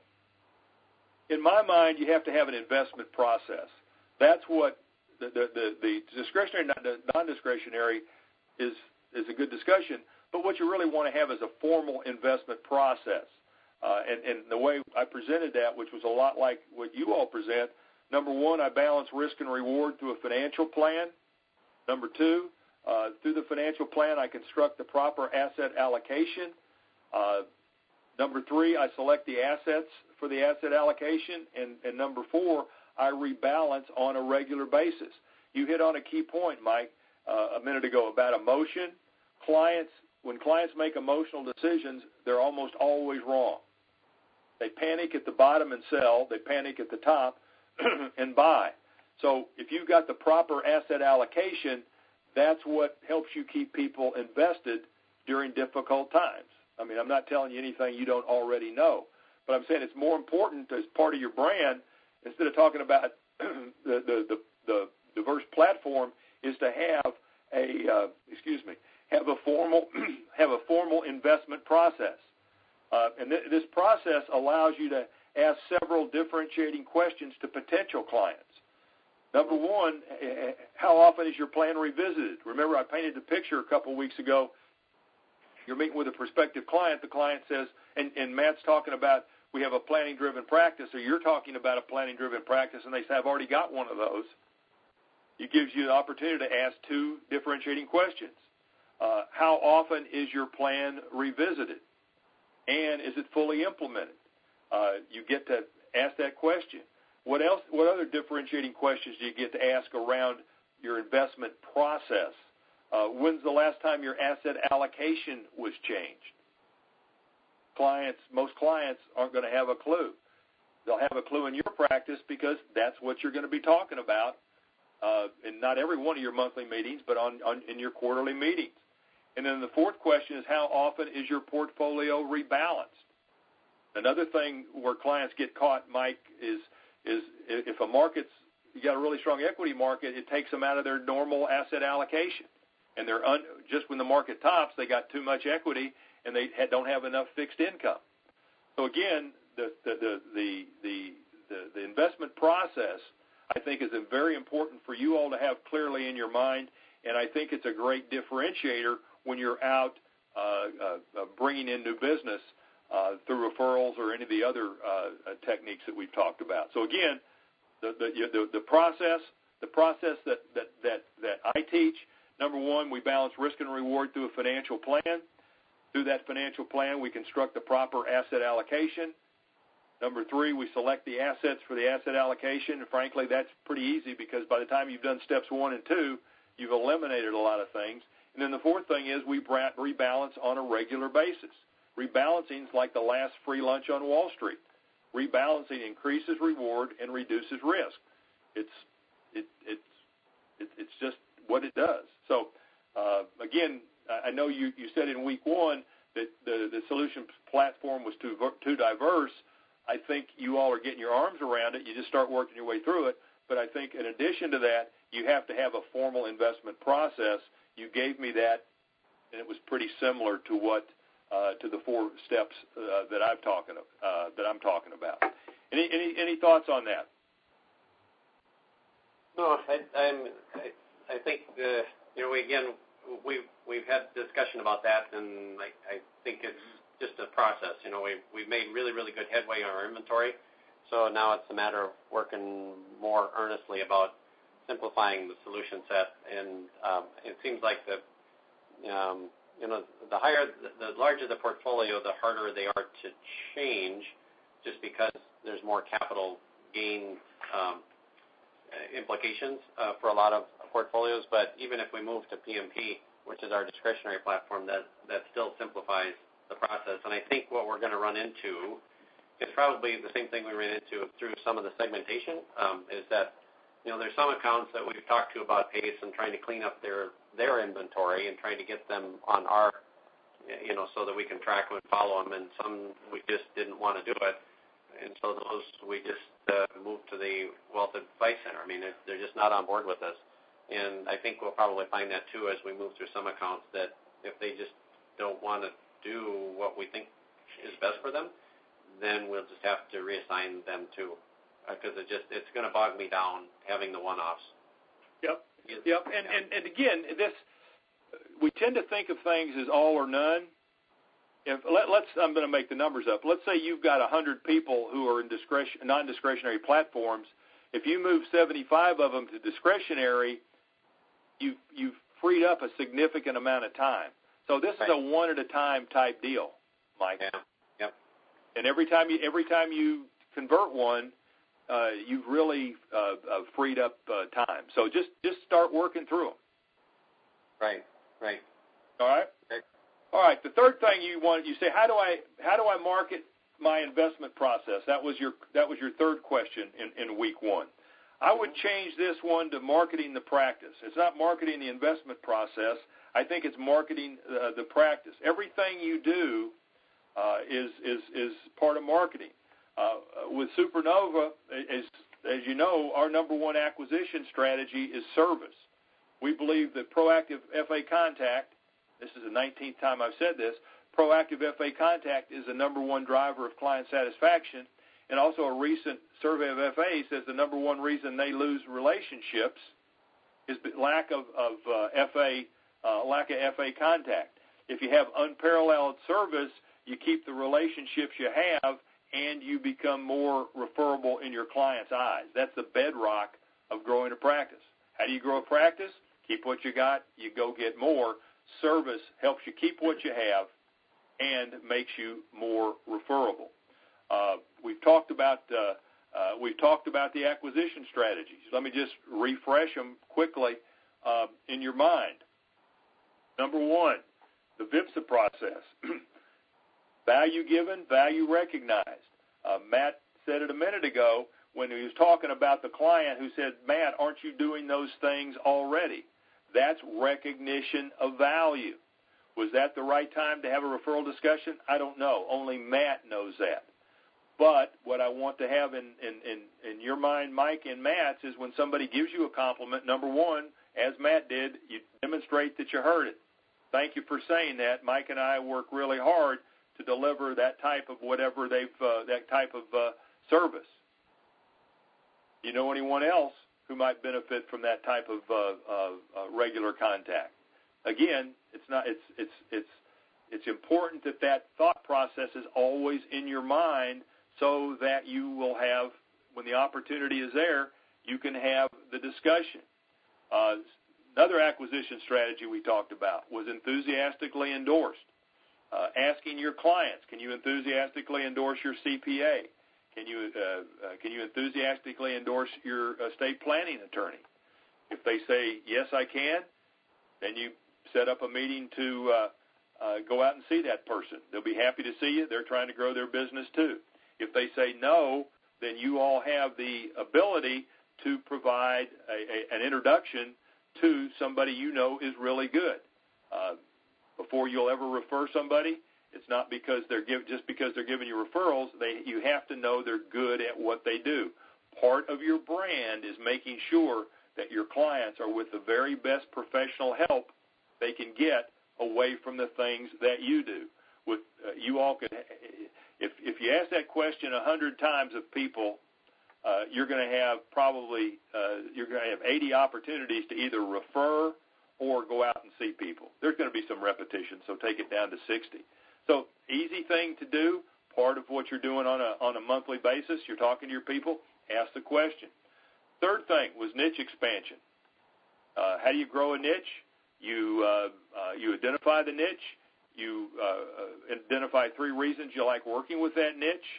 In my mind, you have to have an investment process. That's what the, the, the, the discretionary, non-discretionary is, is a good discussion, but what you really want to have is a formal investment process. Uh, and, and the way I presented that, which was a lot like what you all present, number one, I balance risk and reward through a financial plan. Number two, uh, through the financial plan, I construct the proper asset allocation. Uh, number three, I select the assets for the asset allocation. And, and number four, I rebalance on a regular basis. You hit on a key point, Mike, uh, a minute ago about emotion. Clients, when clients make emotional decisions, they're almost always wrong. They panic at the bottom and sell. They panic at the top and buy. So if you've got the proper asset allocation, that's what helps you keep people invested during difficult times. I mean, I'm not telling you anything you don't already know, but I'm saying it's more important as part of your brand, instead of talking about the, the, the, the diverse platform, is to have a, uh, excuse me, have a formal, have a formal investment process. Uh, and th- this process allows you to ask several differentiating questions to potential clients. Number one, how often is your plan revisited? Remember, I painted the picture a couple weeks ago. You're meeting with a prospective client. The client says, and, and Matt's talking about, we have a planning-driven practice, or you're talking about a planning-driven practice, and they say, I've already got one of those. It gives you the opportunity to ask two differentiating questions. Uh, how often is your plan revisited? And is it fully implemented? Uh, you get to ask that question. What else? What other differentiating questions do you get to ask around your investment process? Uh, when's the last time your asset allocation was changed? Clients, most clients aren't going to have a clue. They'll have a clue in your practice because that's what you're going to be talking about uh, in not every one of your monthly meetings, but on, on in your quarterly meetings. And then the fourth question is, how often is your portfolio rebalanced? Another thing where clients get caught, Mike, is is if a market's, you got a really strong equity market, it takes them out of their normal asset allocation. And they're un, just when the market tops, they got too much equity and they had, don't have enough fixed income. So again, the the the the the, the, the investment process, I think, is very important for you all to have clearly in your mind, and I think it's a great differentiator when you're out uh, uh, bringing in new business uh, through referrals or any of the other uh, techniques that we've talked about. So again, the the, the, the process, the process that, that, that, that I teach, number one, we balance risk and reward through a financial plan. Through that financial plan, we construct the proper asset allocation. Number three, we select the assets for the asset allocation. And frankly, that's pretty easy because by the time you've done steps one and two, you've eliminated a lot of things. And then the fourth thing is we rebalance on a regular basis. Rebalancing is like the last free lunch on Wall Street. Rebalancing increases reward and reduces risk. It's it, it's it, it's just what it does. So uh, again, I know you, you said in week one that the, the solution platform was too too diverse. I think you all are getting your arms around it. You just start working your way through it. But I think in addition to that, you have to have a formal investment process. You gave me that, and it was pretty similar to what uh, to the four steps uh, that I'm talking uh, that I'm talking about. Any any any thoughts on that? No, I I'm, I, I think uh, you know we again we've we've had discussion about that, and I, I think it's just a process. You know, we've we've made really really good headway on our inventory, so now it's a matter of working more earnestly about simplifying the solution set, and um, it seems like the um, you know the higher the, the larger the portfolio, the harder they are to change, just because there's more capital gain um, implications uh, for a lot of portfolios. But even if we move to P M P, which is our discretionary platform, that that still simplifies the process. And I think what we're going to run into is probably the same thing we ran into through some of the segmentation, um, is that you know, there's some accounts that we've talked to about PACE and trying to clean up their, their inventory and trying to get them on our, you know, so that we can track them and follow them, and some we just didn't want to do it. And so those we just uh, moved to the Wealth Advice Center. I mean, they're just not on board with us. And I think we'll probably find that, too, as we move through some accounts, that If they just don't want to do what we think is best for them, then we'll just have to reassign them too, because uh, it just it's going to bog me down having the one-offs. Yep, yep. And, and and again, this we tend to think of things as all or none. If let, let's, I'm going to make the numbers up. Let's say you've got one hundred people who are in discretion, non-discretionary platforms. If you move seventy-five of them to discretionary, you've you've freed up a significant amount of time. So this right. is a one at a time type deal, Mike. Yeah. Yep. And every time you every time you convert one, uh, you've really uh, uh, freed up uh, time. So just just start working through them. Right. Right. All right. Okay. All right. The third thing you want, you say, how do I how do I market my investment process? That was your that was your third question in, in week one. I would change this one to marketing the practice. It's not marketing the investment process. I think it's marketing uh, the practice. Everything you do uh, is is is part of marketing. Uh, with Supernova, as as you know, our number one acquisition strategy is service. We believe that proactive F A contact, this is the nineteenth time I've said this, proactive F A contact is the number one driver of client satisfaction. And also a recent survey of F A says the number one reason they lose relationships is lack of, of uh, F A, uh, lack of F A contact. If you have unparalleled service, you keep the relationships you have, and you become more referable in your client's eyes. That's the bedrock of growing a practice. How do you grow a practice? Keep what you got, you go get more. Service helps you keep what you have and makes you more referable. Uh, we've talked about uh, uh, we've talked about the acquisition strategies. Let me just refresh them quickly uh, in your mind. Number one, the V I P S A process. Value given, value recognized. Uh, Matt said it a minute ago when he was talking about the client who said, Matt, aren't you doing those things already? That's recognition of value. Was that the right time to have a referral discussion? I don't know. Only Matt knows that. But what I want to have in, in, in, in your mind, Mike and Matt's, is when somebody gives you a compliment, number one, as Matt did, you demonstrate that you heard it. Thank you for saying that. Mike and I work really hard to deliver that type of whatever they've, uh, that type of uh, service. You know anyone else who might benefit from that type of uh, uh, uh, regular contact? Again, it's not. It's it's it's it's important that that thought process is always in your mind, so that you will have, when the opportunity is there, you can have the discussion. Uh, another acquisition strategy we talked about was enthusiastically endorsed. Uh, asking your clients, can you enthusiastically endorse your C P A? Can you uh, uh, can you enthusiastically endorse your estate planning attorney? If they say, yes, I can, then you set up a meeting to uh, uh, go out and see that person. They'll be happy to see you. They're trying to grow their business too. If they say no, then you all have the ability to provide a, a, an introduction to somebody you know is really good. Uh, before you'll ever refer somebody, it's not because they're give, just because they're giving you referrals. They, you have to know they're good at what they do. Part of your brand is making sure that your clients are with the very best professional help they can get away from the things that you do. With uh, you all could, if if you ask that question a hundred times of people, uh, you're going to have probably uh, you're going to have eighty opportunities to either refer or go out and see people. There's going to be some repetition, so take it down to sixty. So easy thing to do, part of what you're doing on a on a monthly basis. You're talking to your people, ask the question. Third thing was niche expansion. Uh, how do you grow a niche? You uh, uh, you identify the niche. You uh, identify three reasons you like working with that niche,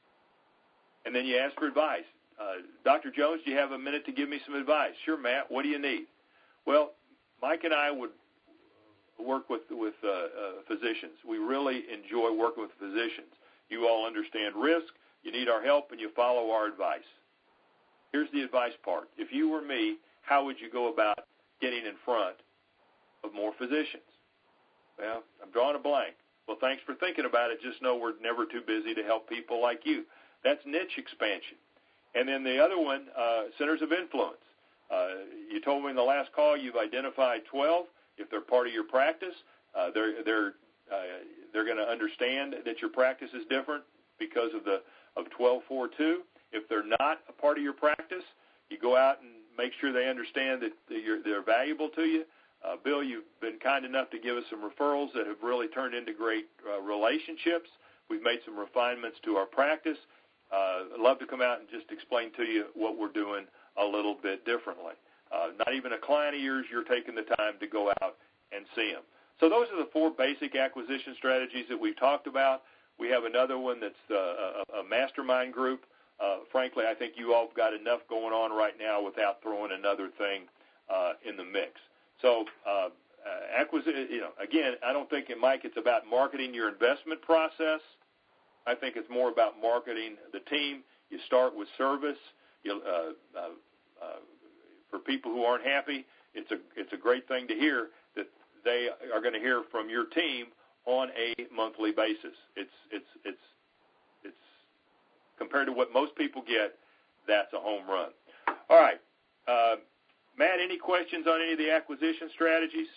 and then you ask for advice. Uh, Doctor Jones, do you have a minute to give me some advice? Sure, Matt. What do you need? Well, Mike and I would work with with uh, uh, physicians. We really enjoy working with physicians. You all understand risk. You need our help, and you follow our advice. Here's the advice part. If you were me, how would you go about getting in front of more physicians? Well, I'm drawing a blank. Well, thanks for thinking about it. Just know we're never too busy to help people like you. That's niche expansion. And then the other one, uh, centers of influence. Uh, you told me in the last call you've identified twelve. If they're part of your practice, Uh, they're they're uh, they're going to understand that your practice is different because of the of twelve four two. If they're not a part of your practice, you go out and make sure they understand that you're, they're valuable to you. Uh, Bill, you've been kind enough to give us some referrals that have really turned into great uh, relationships. We've made some refinements to our practice. Uh, I'd love to come out and just explain to you what we're doing a little bit differently. Uh, not even a client of yours, you're taking the time to go out and see them. So those are the four basic acquisition strategies that we've talked about. We have another one that's uh, a, a mastermind group. Uh, frankly, I think you all have got enough going on right now without throwing another thing uh, in the mix. So, uh, uh, acquisition, you know, again, I don't think, Mike, it's about marketing your investment process. I think it's more about marketing the team. You start with service. You, uh, uh, uh, for people who aren't happy, it's a it's a great thing to hear that they are going to hear from your team on a monthly basis. It's it's it's it's compared to what most people get, that's a home run. All right. Uh, Matt, any questions on any of the acquisition strategies?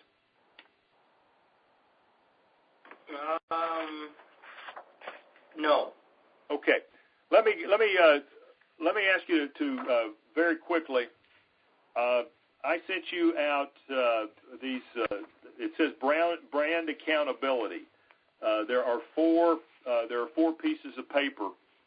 Um, no. Okay. Let me let me uh, let me ask you to uh, very quickly. Uh, I sent you out uh, these. Uh, it says brand brand accountability. Uh, there are four. Uh, there are four pieces of paper.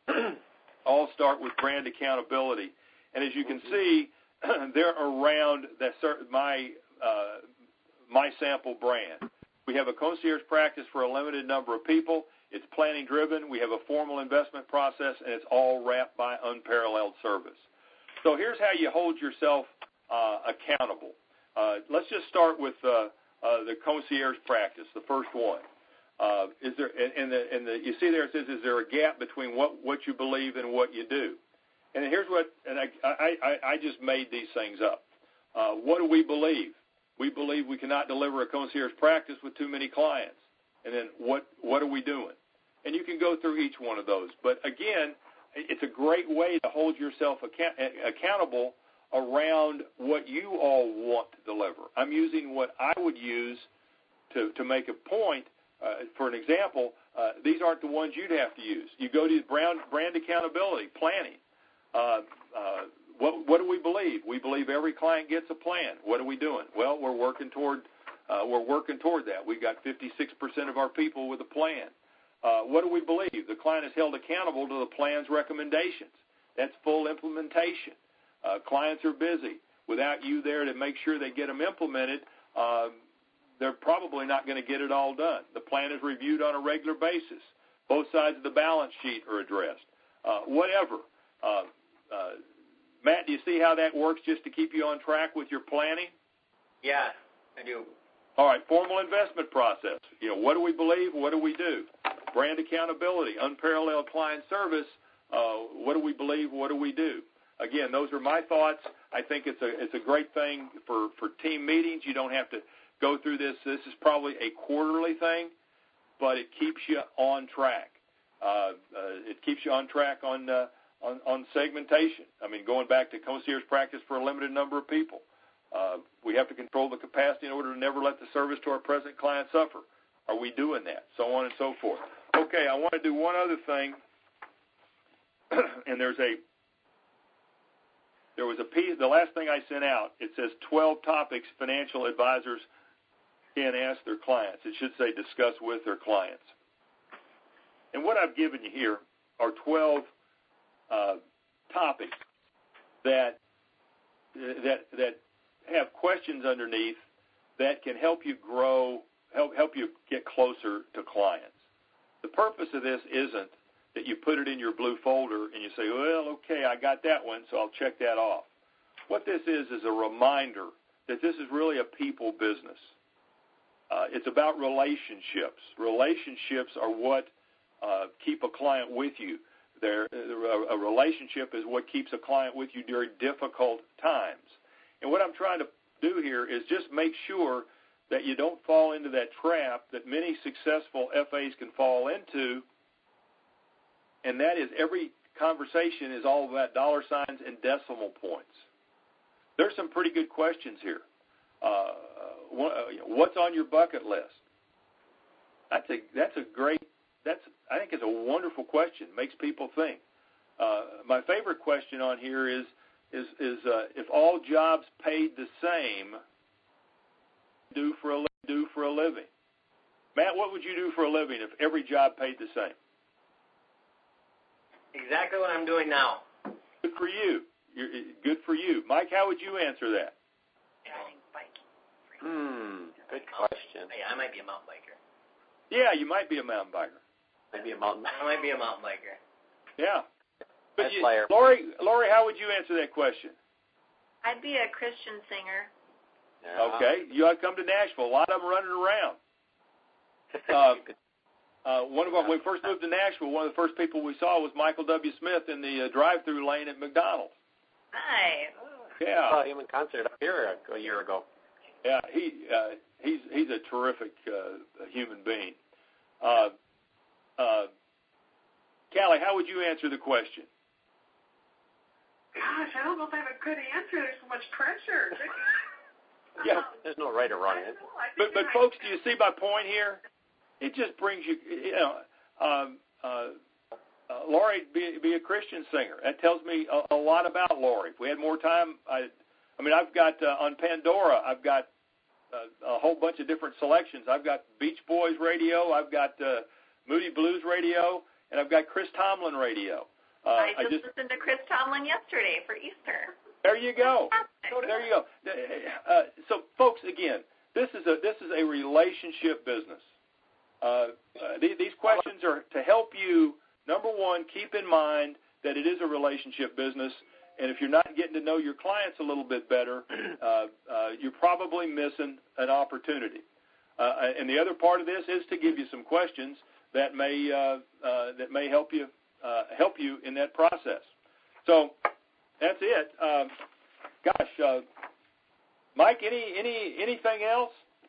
All start with brand accountability, and as you can see, they're around that certain, my uh, my sample brand. We have a concierge practice for a limited number of people. It's planning driven. We have a formal investment process, and it's all wrapped by unparalleled service. So here's how you hold yourself uh, accountable. Uh, let's just start with uh, uh, the concierge practice, the first one. Uh, is there in the in the you see there it says, is there a gap between what, what you believe and what you do? And here's what, and I I, I just made these things up. Uh, what do we believe? We believe we cannot deliver a concierge practice with too many clients. And then what what are we doing? And you can go through each one of those. But again, it's a great way to hold yourself account, accountable around what you all want to deliver. I'm using what I would use to, to make a point. Uh, for an example, uh, these aren't the ones you'd have to use. You go to brand, brand accountability, planning. Uh, uh, what, what do we believe? We believe every client gets a plan. What are we doing? Well, we're working toward uh, we're working toward that. We've got fifty-six percent of our people with a plan. Uh, what do we believe? The client is held accountable to the plan's recommendations. That's full implementation. Uh, clients are busy. Without you there to make sure they get them implemented, uh, they're probably not going to get it all done. The plan is reviewed on a regular basis. Both sides of the balance sheet are addressed. Uh, whatever. Uh, uh, Matt, do you see how that works just to keep you on track with your planning? Yeah, I do. All right, formal investment process. You know, what do we believe? What do we do? Brand accountability, unparalleled client service. Uh, what do we believe? What do we do? Again, those are my thoughts. I think it's a it's a great thing for, for team meetings. You don't have to go through this. This is probably a quarterly thing, but it keeps you on track. Uh, uh, it keeps you on track on, uh, on on segmentation. I mean, going back to concierge practice for a limited number of people. Uh, we have to control the capacity in order to never let the service to our present client suffer. Are we doing that? So on and so forth. Okay, I want to do one other thing, and there's a there was a piece. The last thing I sent out, it says twelve topics financial advisors can ask their clients. It should say discuss with their clients. And what I've given you here are twelve uh, topics that that that have questions underneath that can help you grow, help help you get closer to clients. The purpose of this isn't that you put it in your blue folder and you say, well, okay, I got that one, so I'll check that off. What this is is a reminder that this is really a people business. Uh, it's about relationships. Relationships are what uh, keep a client with you. They're, a relationship is what keeps a client with you during difficult times. And what I'm trying to do here is just make sure that you don't fall into that trap that many successful F As can fall into, and that is every conversation is all about dollar signs and decimal points. There's some pretty good questions here. Uh, what's on your bucket list? That's a that's a great that's I think it's a wonderful question. Makes people think. Uh, my favorite question on here is is is uh, if all jobs paid the same, do for a li- do for a living. Matt, what would you do for a living if every job paid the same? Exactly what I'm doing now. Good for you. You're, good for you, Mike. How would you answer that? Driving bike. Hmm. Good question. Yeah, I might be a mountain biker. Yeah, you might be a mountain biker. Maybe a mountain. I might be a mountain biker. Yeah. But Nice you, player. Lori, Lori, how would you answer that question? I'd be a Christian singer. Yeah. Okay, you ought to come to Nashville. A lot of them running around. Uh, uh, one of our, when we first moved to Nashville, one of the first people we saw was Michael W. Smith in the uh, drive-through lane at McDonald's. Nice. Yeah. I saw him in concert up here a, a year ago. Yeah, he uh, he's he's a terrific uh, human being. Uh, uh, Callie, how would you answer the question? Gosh, I don't know if I have a good answer. There's so much pressure. Yeah. There's no right or wrong I answer. know. I But think but I- folks, do you see my point here? It just brings you, you know, um, uh, uh, Lori be be a Christian singer. That tells me a, a lot about Lori. If we had more time, I, I mean, I've got uh, on Pandora, I've got uh, a whole bunch of different selections. I've got Beach Boys radio, I've got uh, Moody Blues radio, and I've got Chris Tomlin radio. Uh, I just, I just listened to Chris Tomlin yesterday for Easter. there you go. Fantastic. There you go. Uh, so, folks, again, this is a this is a relationship business. Uh, uh, these, these questions are to help you. Number one, keep in mind that it is a relationship business, and if you're not getting to know your clients a little bit better, uh, uh, you're probably missing an opportunity. Uh, and the other part of this is to give you some questions that may uh, uh, that may help you uh, help you in that process. So that's it. Um, gosh, uh, Mike, any any anything else?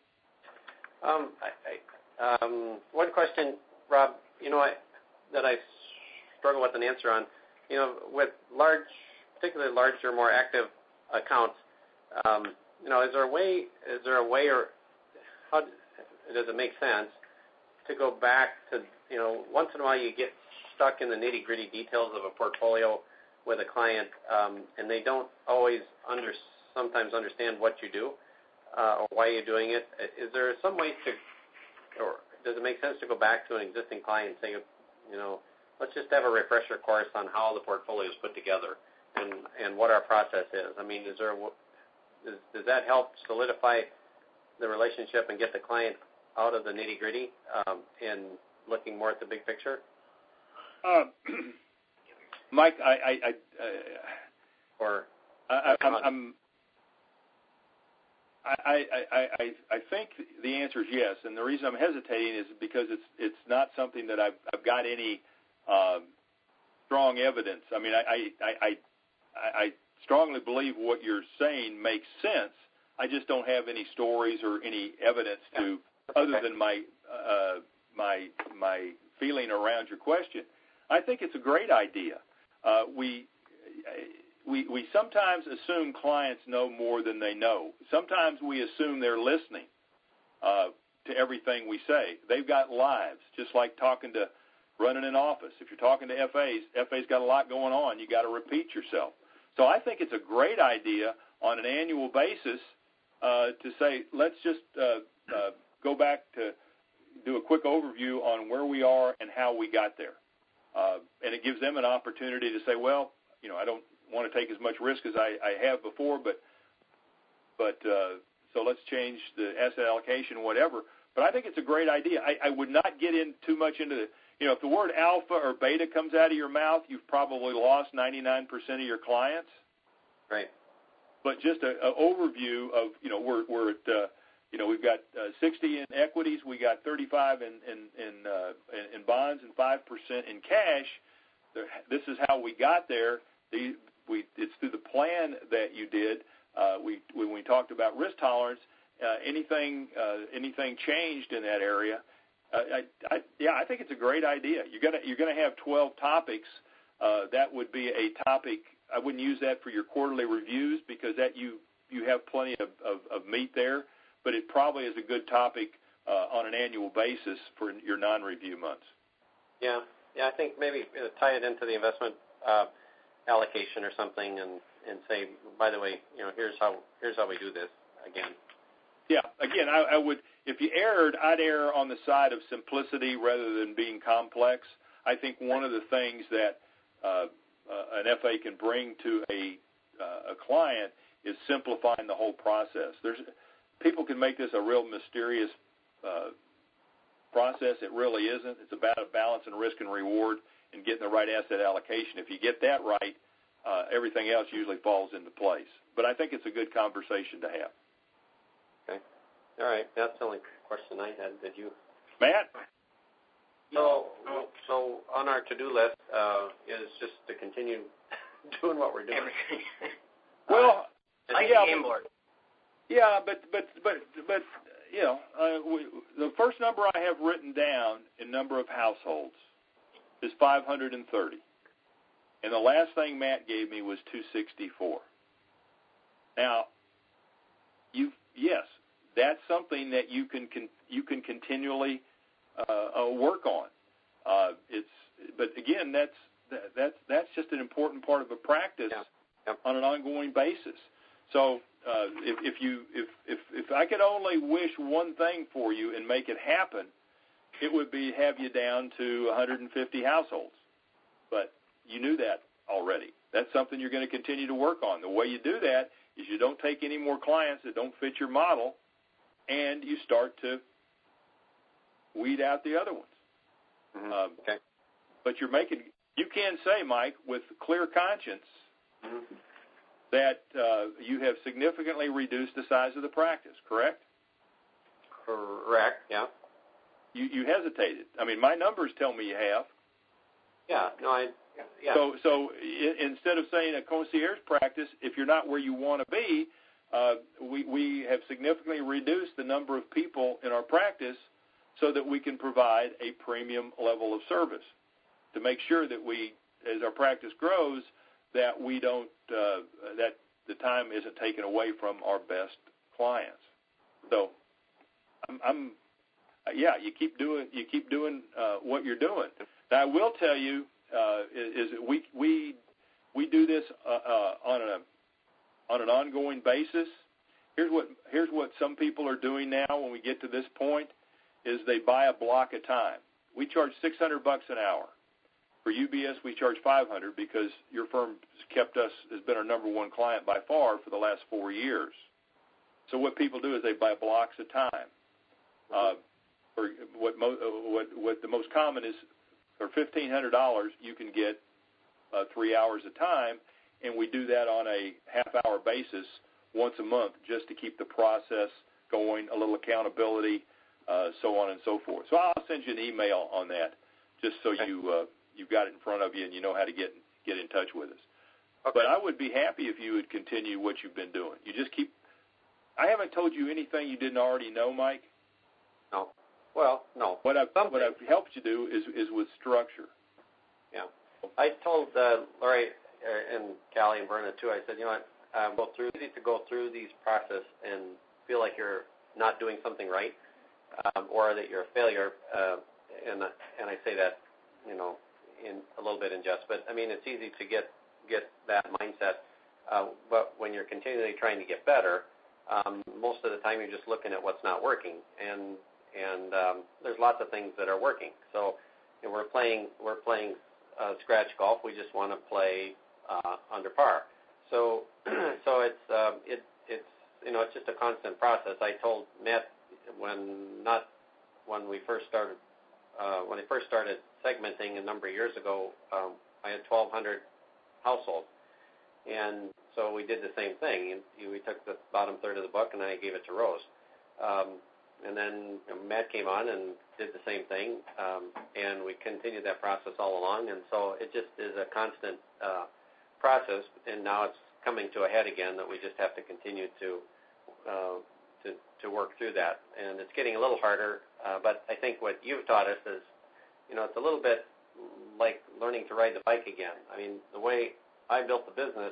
Um, I, I, um, one question, Rob. You know, I, that I struggle with an answer on. You know, with large, particularly larger, more active accounts. Um, you know, is there a way? Is there a way, or how does it make sense to go back to? You know, once in a while you get stuck in the nitty gritty details of a portfolio with a client, um, and they don't always under sometimes understand what you do uh, or why you're doing it. Is there some way to, or does it make sense to go back to an existing client and say, you know, let's just have a refresher course on how the portfolio is put together and and what our process is? I mean, is there is, does that help solidify the relationship and get the client out of the nitty gritty um, and looking more at the big picture? Uh, Mike, I, I, I, uh, or I, I'm, I'm I, I, I, I think the answer is yes, and the reason I'm hesitating is because it's it's not something that I've, I've got any um, strong evidence. I mean, I, I, I, I strongly believe what you're saying makes sense. I just don't have any stories or any evidence to, other than my uh, my my feeling around your question. I think it's a great idea. Uh, we. We, we sometimes assume clients know more than they know. Sometimes we assume they're listening uh, to everything we say. They've got lives, just like talking to running an office. If you're talking to F As, F A's got a lot going on. You got to repeat yourself. So I think it's a great idea on an annual basis uh, to say, let's just uh, uh, go back to do a quick overview on where we are and how we got there. Uh, and it gives them an opportunity to say, well, you know, I don't want to take as much risk as I, I have before, but but uh, so let's change the asset allocation, whatever. But I think it's a great idea. I, I would not get in too much into the, you know, if the word alpha or beta comes out of your mouth, you've probably lost ninety-nine percent of your clients. Right. But just an overview of, you know, we're we're at, uh, you know, we've got uh, sixty in equities, we got thirty-five in in in, uh, in, in bonds, and five percent in cash. This is how we got there. The, We, it's through the plan that you did. Uh, we when we talked about risk tolerance, uh, anything uh, anything changed in that area? Uh, I, I, yeah, I think it's a great idea. You're gonna you're gonna have twelve topics. Uh, that would be a topic. I wouldn't use that for your quarterly reviews because that you you have plenty of, of, of meat there. But it probably is a good topic uh, on an annual basis for your non-review months. Yeah, yeah. I think maybe uh, tie it into the investment uh, allocation or something, and, and say, by the way, you know, here's how here's how we do this again. Yeah. Again, I, I would, if you erred, I'd err on the side of simplicity rather than being complex. I think one of the things that uh, uh, an F A can bring to a uh, a client is simplifying the whole process. There's people can make this a real mysterious uh, process. It really isn't. It's about a balance in risk and reward and getting the right asset allocation. If you get that right, uh, everything else usually falls into place. But I think it's a good conversation to have. Okay. All right. That's the only question I had. Did you? Matt? So, so on our to-do list uh, is just to continue doing what we're doing. Everything. Well, uh, like yeah, the game board. Yeah, but but but but you know, uh, we, the first number I have written down in number of households is five hundred thirty, and the last thing Matt gave me was two sixty-four. Now, you yes, that's something that you can, can you can continually uh, uh, work on. Uh, it's but again, that's that, that's that's just an important part of a practice yeah. Yep. on an ongoing basis. So uh, if, if you if, if if I could only wish one thing for you and make it happen, it would be have you down to one hundred fifty households. But you knew that already. That's something you're going to continue to work on. The way you do that is you don't take any more clients that don't fit your model, and you start to weed out the other ones. Mm-hmm. Um, okay. But you're making you can say, Mike, with clear conscience, Mm-hmm. that uh, you have significantly reduced the size of the practice, correct? Correct, yeah. You, you hesitated. I mean, my numbers tell me you have. Yeah, no, I, yeah. So, so I- instead of saying a concierge practice, if you're not where you want to be, uh, we, we have significantly reduced the number of people in our practice so that we can provide a premium level of service to make sure that we, as our practice grows, that we don't, uh, that the time isn't taken away from our best clients. So, I'm, I'm yeah, you keep doing, you keep doing uh, what you're doing. Now, I will tell you uh, is, is that we we we do this uh, uh, on a on an ongoing basis. Here's what here's what some people are doing now. When we get to this point, is they buy a block of time. We charge six hundred bucks an hour. For U B S, we charge five hundred because your firm has kept us, has been our number one client by far for the last four years. So what people do is they buy blocks of time. Uh, or what, mo- what, what the most common is for fifteen hundred dollars, you can get uh, three hours of time, and we do that on a half-hour basis once a month just to keep the process going, a little accountability, uh, so on and so forth. So I'll send you an email on that just so you uh, – you've got it in front of you and you know how to get get in touch with us. Okay. But I would be happy if you would continue what you've been doing. You just keep – I haven't told you anything you didn't already know, Mike. No. Well, no. What I've, what I've helped you do is, is with structure. Yeah. I told uh, Lori uh, and Callie and Berna, too, I said, you know what, uh, go through, easy to go through these process and feel like you're not doing something right um, or that you're a failure. Uh, and, and I say that, you know, in a little bit in jest, but I mean it's easy to get get that mindset. Uh, but when you're continually trying to get better, um, most of the time you're just looking at what's not working, and and um, there's lots of things that are working. So you know, we're playing we're playing uh, scratch golf. We just want to play uh, under par. So so it's um, it it's you know it's just a constant process. I told Matt when not when we first started. Uh, when I first started segmenting a number of years ago, um, I had twelve hundred households. And so we did the same thing. We took the bottom third of the book, and I gave it to Rose. Um, and then you know, Matt came on and did the same thing, um, and we continued that process all along. And so it just is a constant uh, process, and now it's coming to a head again that we just have to continue to uh, to, to work through that. And it's getting a little harder, uh, but I think what you've taught us is, you know, it's a little bit like learning to ride the bike again. I mean, the way I built the business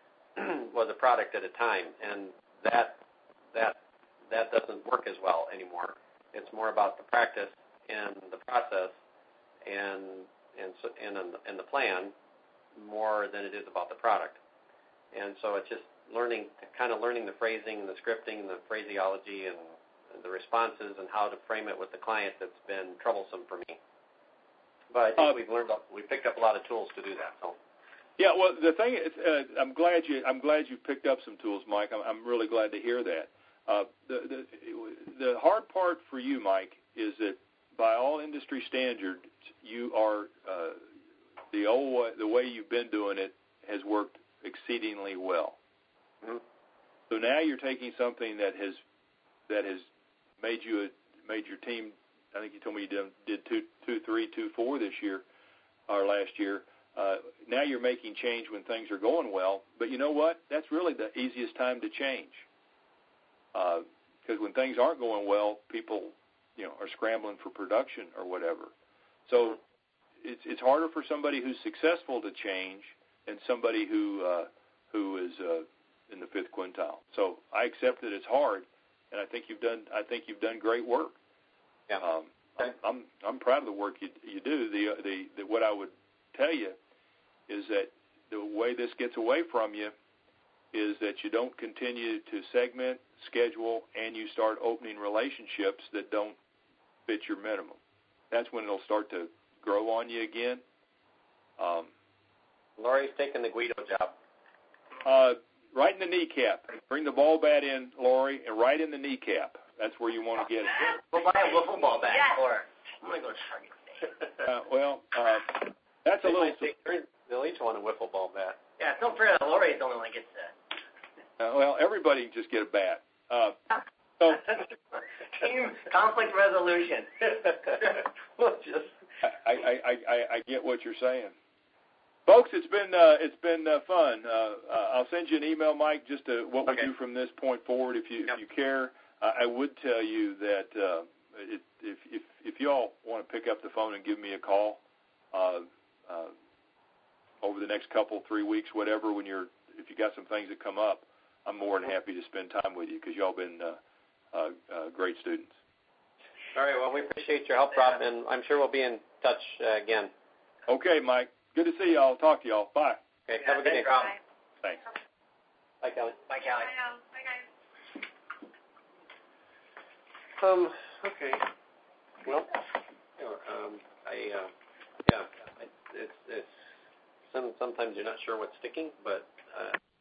was a product at a time, and that that that doesn't work as well anymore. It's more about the practice and the process and and so, and, and the plan more than it is about the product. And so it's just learning, kind of learning the phrasing and the scripting and the phraseology and, and the responses and how to frame it with the client that's been troublesome for me. But I think uh, we've learned, we picked up a lot of tools to do that. So. Yeah, well, the thing is, uh, I'm glad you, I'm glad you picked up some tools, Mike. I'm, I'm really glad to hear that. Uh, the, the the hard part for you, Mike, is that by all industry standards, you are uh, the old way, the way you've been doing it has worked exceedingly well. Mm-hmm. So now you're taking something that has that has made you a, made your team. I think you told me you did, did two, two, three, two, four this year or last year. Uh, now you're making change when things are going well. But you know what? That's really the easiest time to change. Because uh, when things aren't going well, people, you know, are scrambling for production or whatever. So it's it's harder for somebody who's successful to change than somebody who uh, who is uh, in the fifth quintile. So I accept that it's hard, and I think you've done I think you've done great work. Yeah. Um, I'm, I'm I'm proud of the work you you do. The the, the what I would tell you is that the way this gets away from you is that you don't continue to segment, schedule, and you start opening relationships that don't fit your minimum. That's when it'll start to grow on you again. Um, Lori's taking the Guido job. Uh, right in the kneecap. Bring the ball bat in, Lori, and right in the kneecap. That's where you want to get it. We'll buy a wiffle ball bat, yes. or I'm going to go to Target. Uh, well, uh, that's they a little. Take, they'll each want a wiffle ball bat. Yeah, it's no fair that Lori's the only one that gets that. Uh, well, everybody can just get a bat. Uh, so Team conflict resolution. just. I, I, I, I, I get what you're saying, folks. It's been uh, it's been uh, fun. Uh, uh, I'll send you an email, Mike, just to what we okay. do from this point forward. If you yep. if you care, uh, I would tell you that uh, it, if if if y'all want to pick up the phone and give me a call uh, uh, over the next couple three weeks, whatever, when you're if you got some things that come up, I'm more than happy to spend time with you because y'all been uh, uh, uh, great students. All right. Well, we appreciate your help, Rob, and I'm sure we'll be in touch uh, again. Okay, Mike. Good to see y'all. Talk to y'all. Bye. Okay. Yeah, have a good day. Rob. Thanks. Bye, Kelly. Bye, Kelly. Bye, guys. Um. Okay. Well, you know, um, I uh, yeah, it's it's some sometimes you're not sure what's sticking, but uh,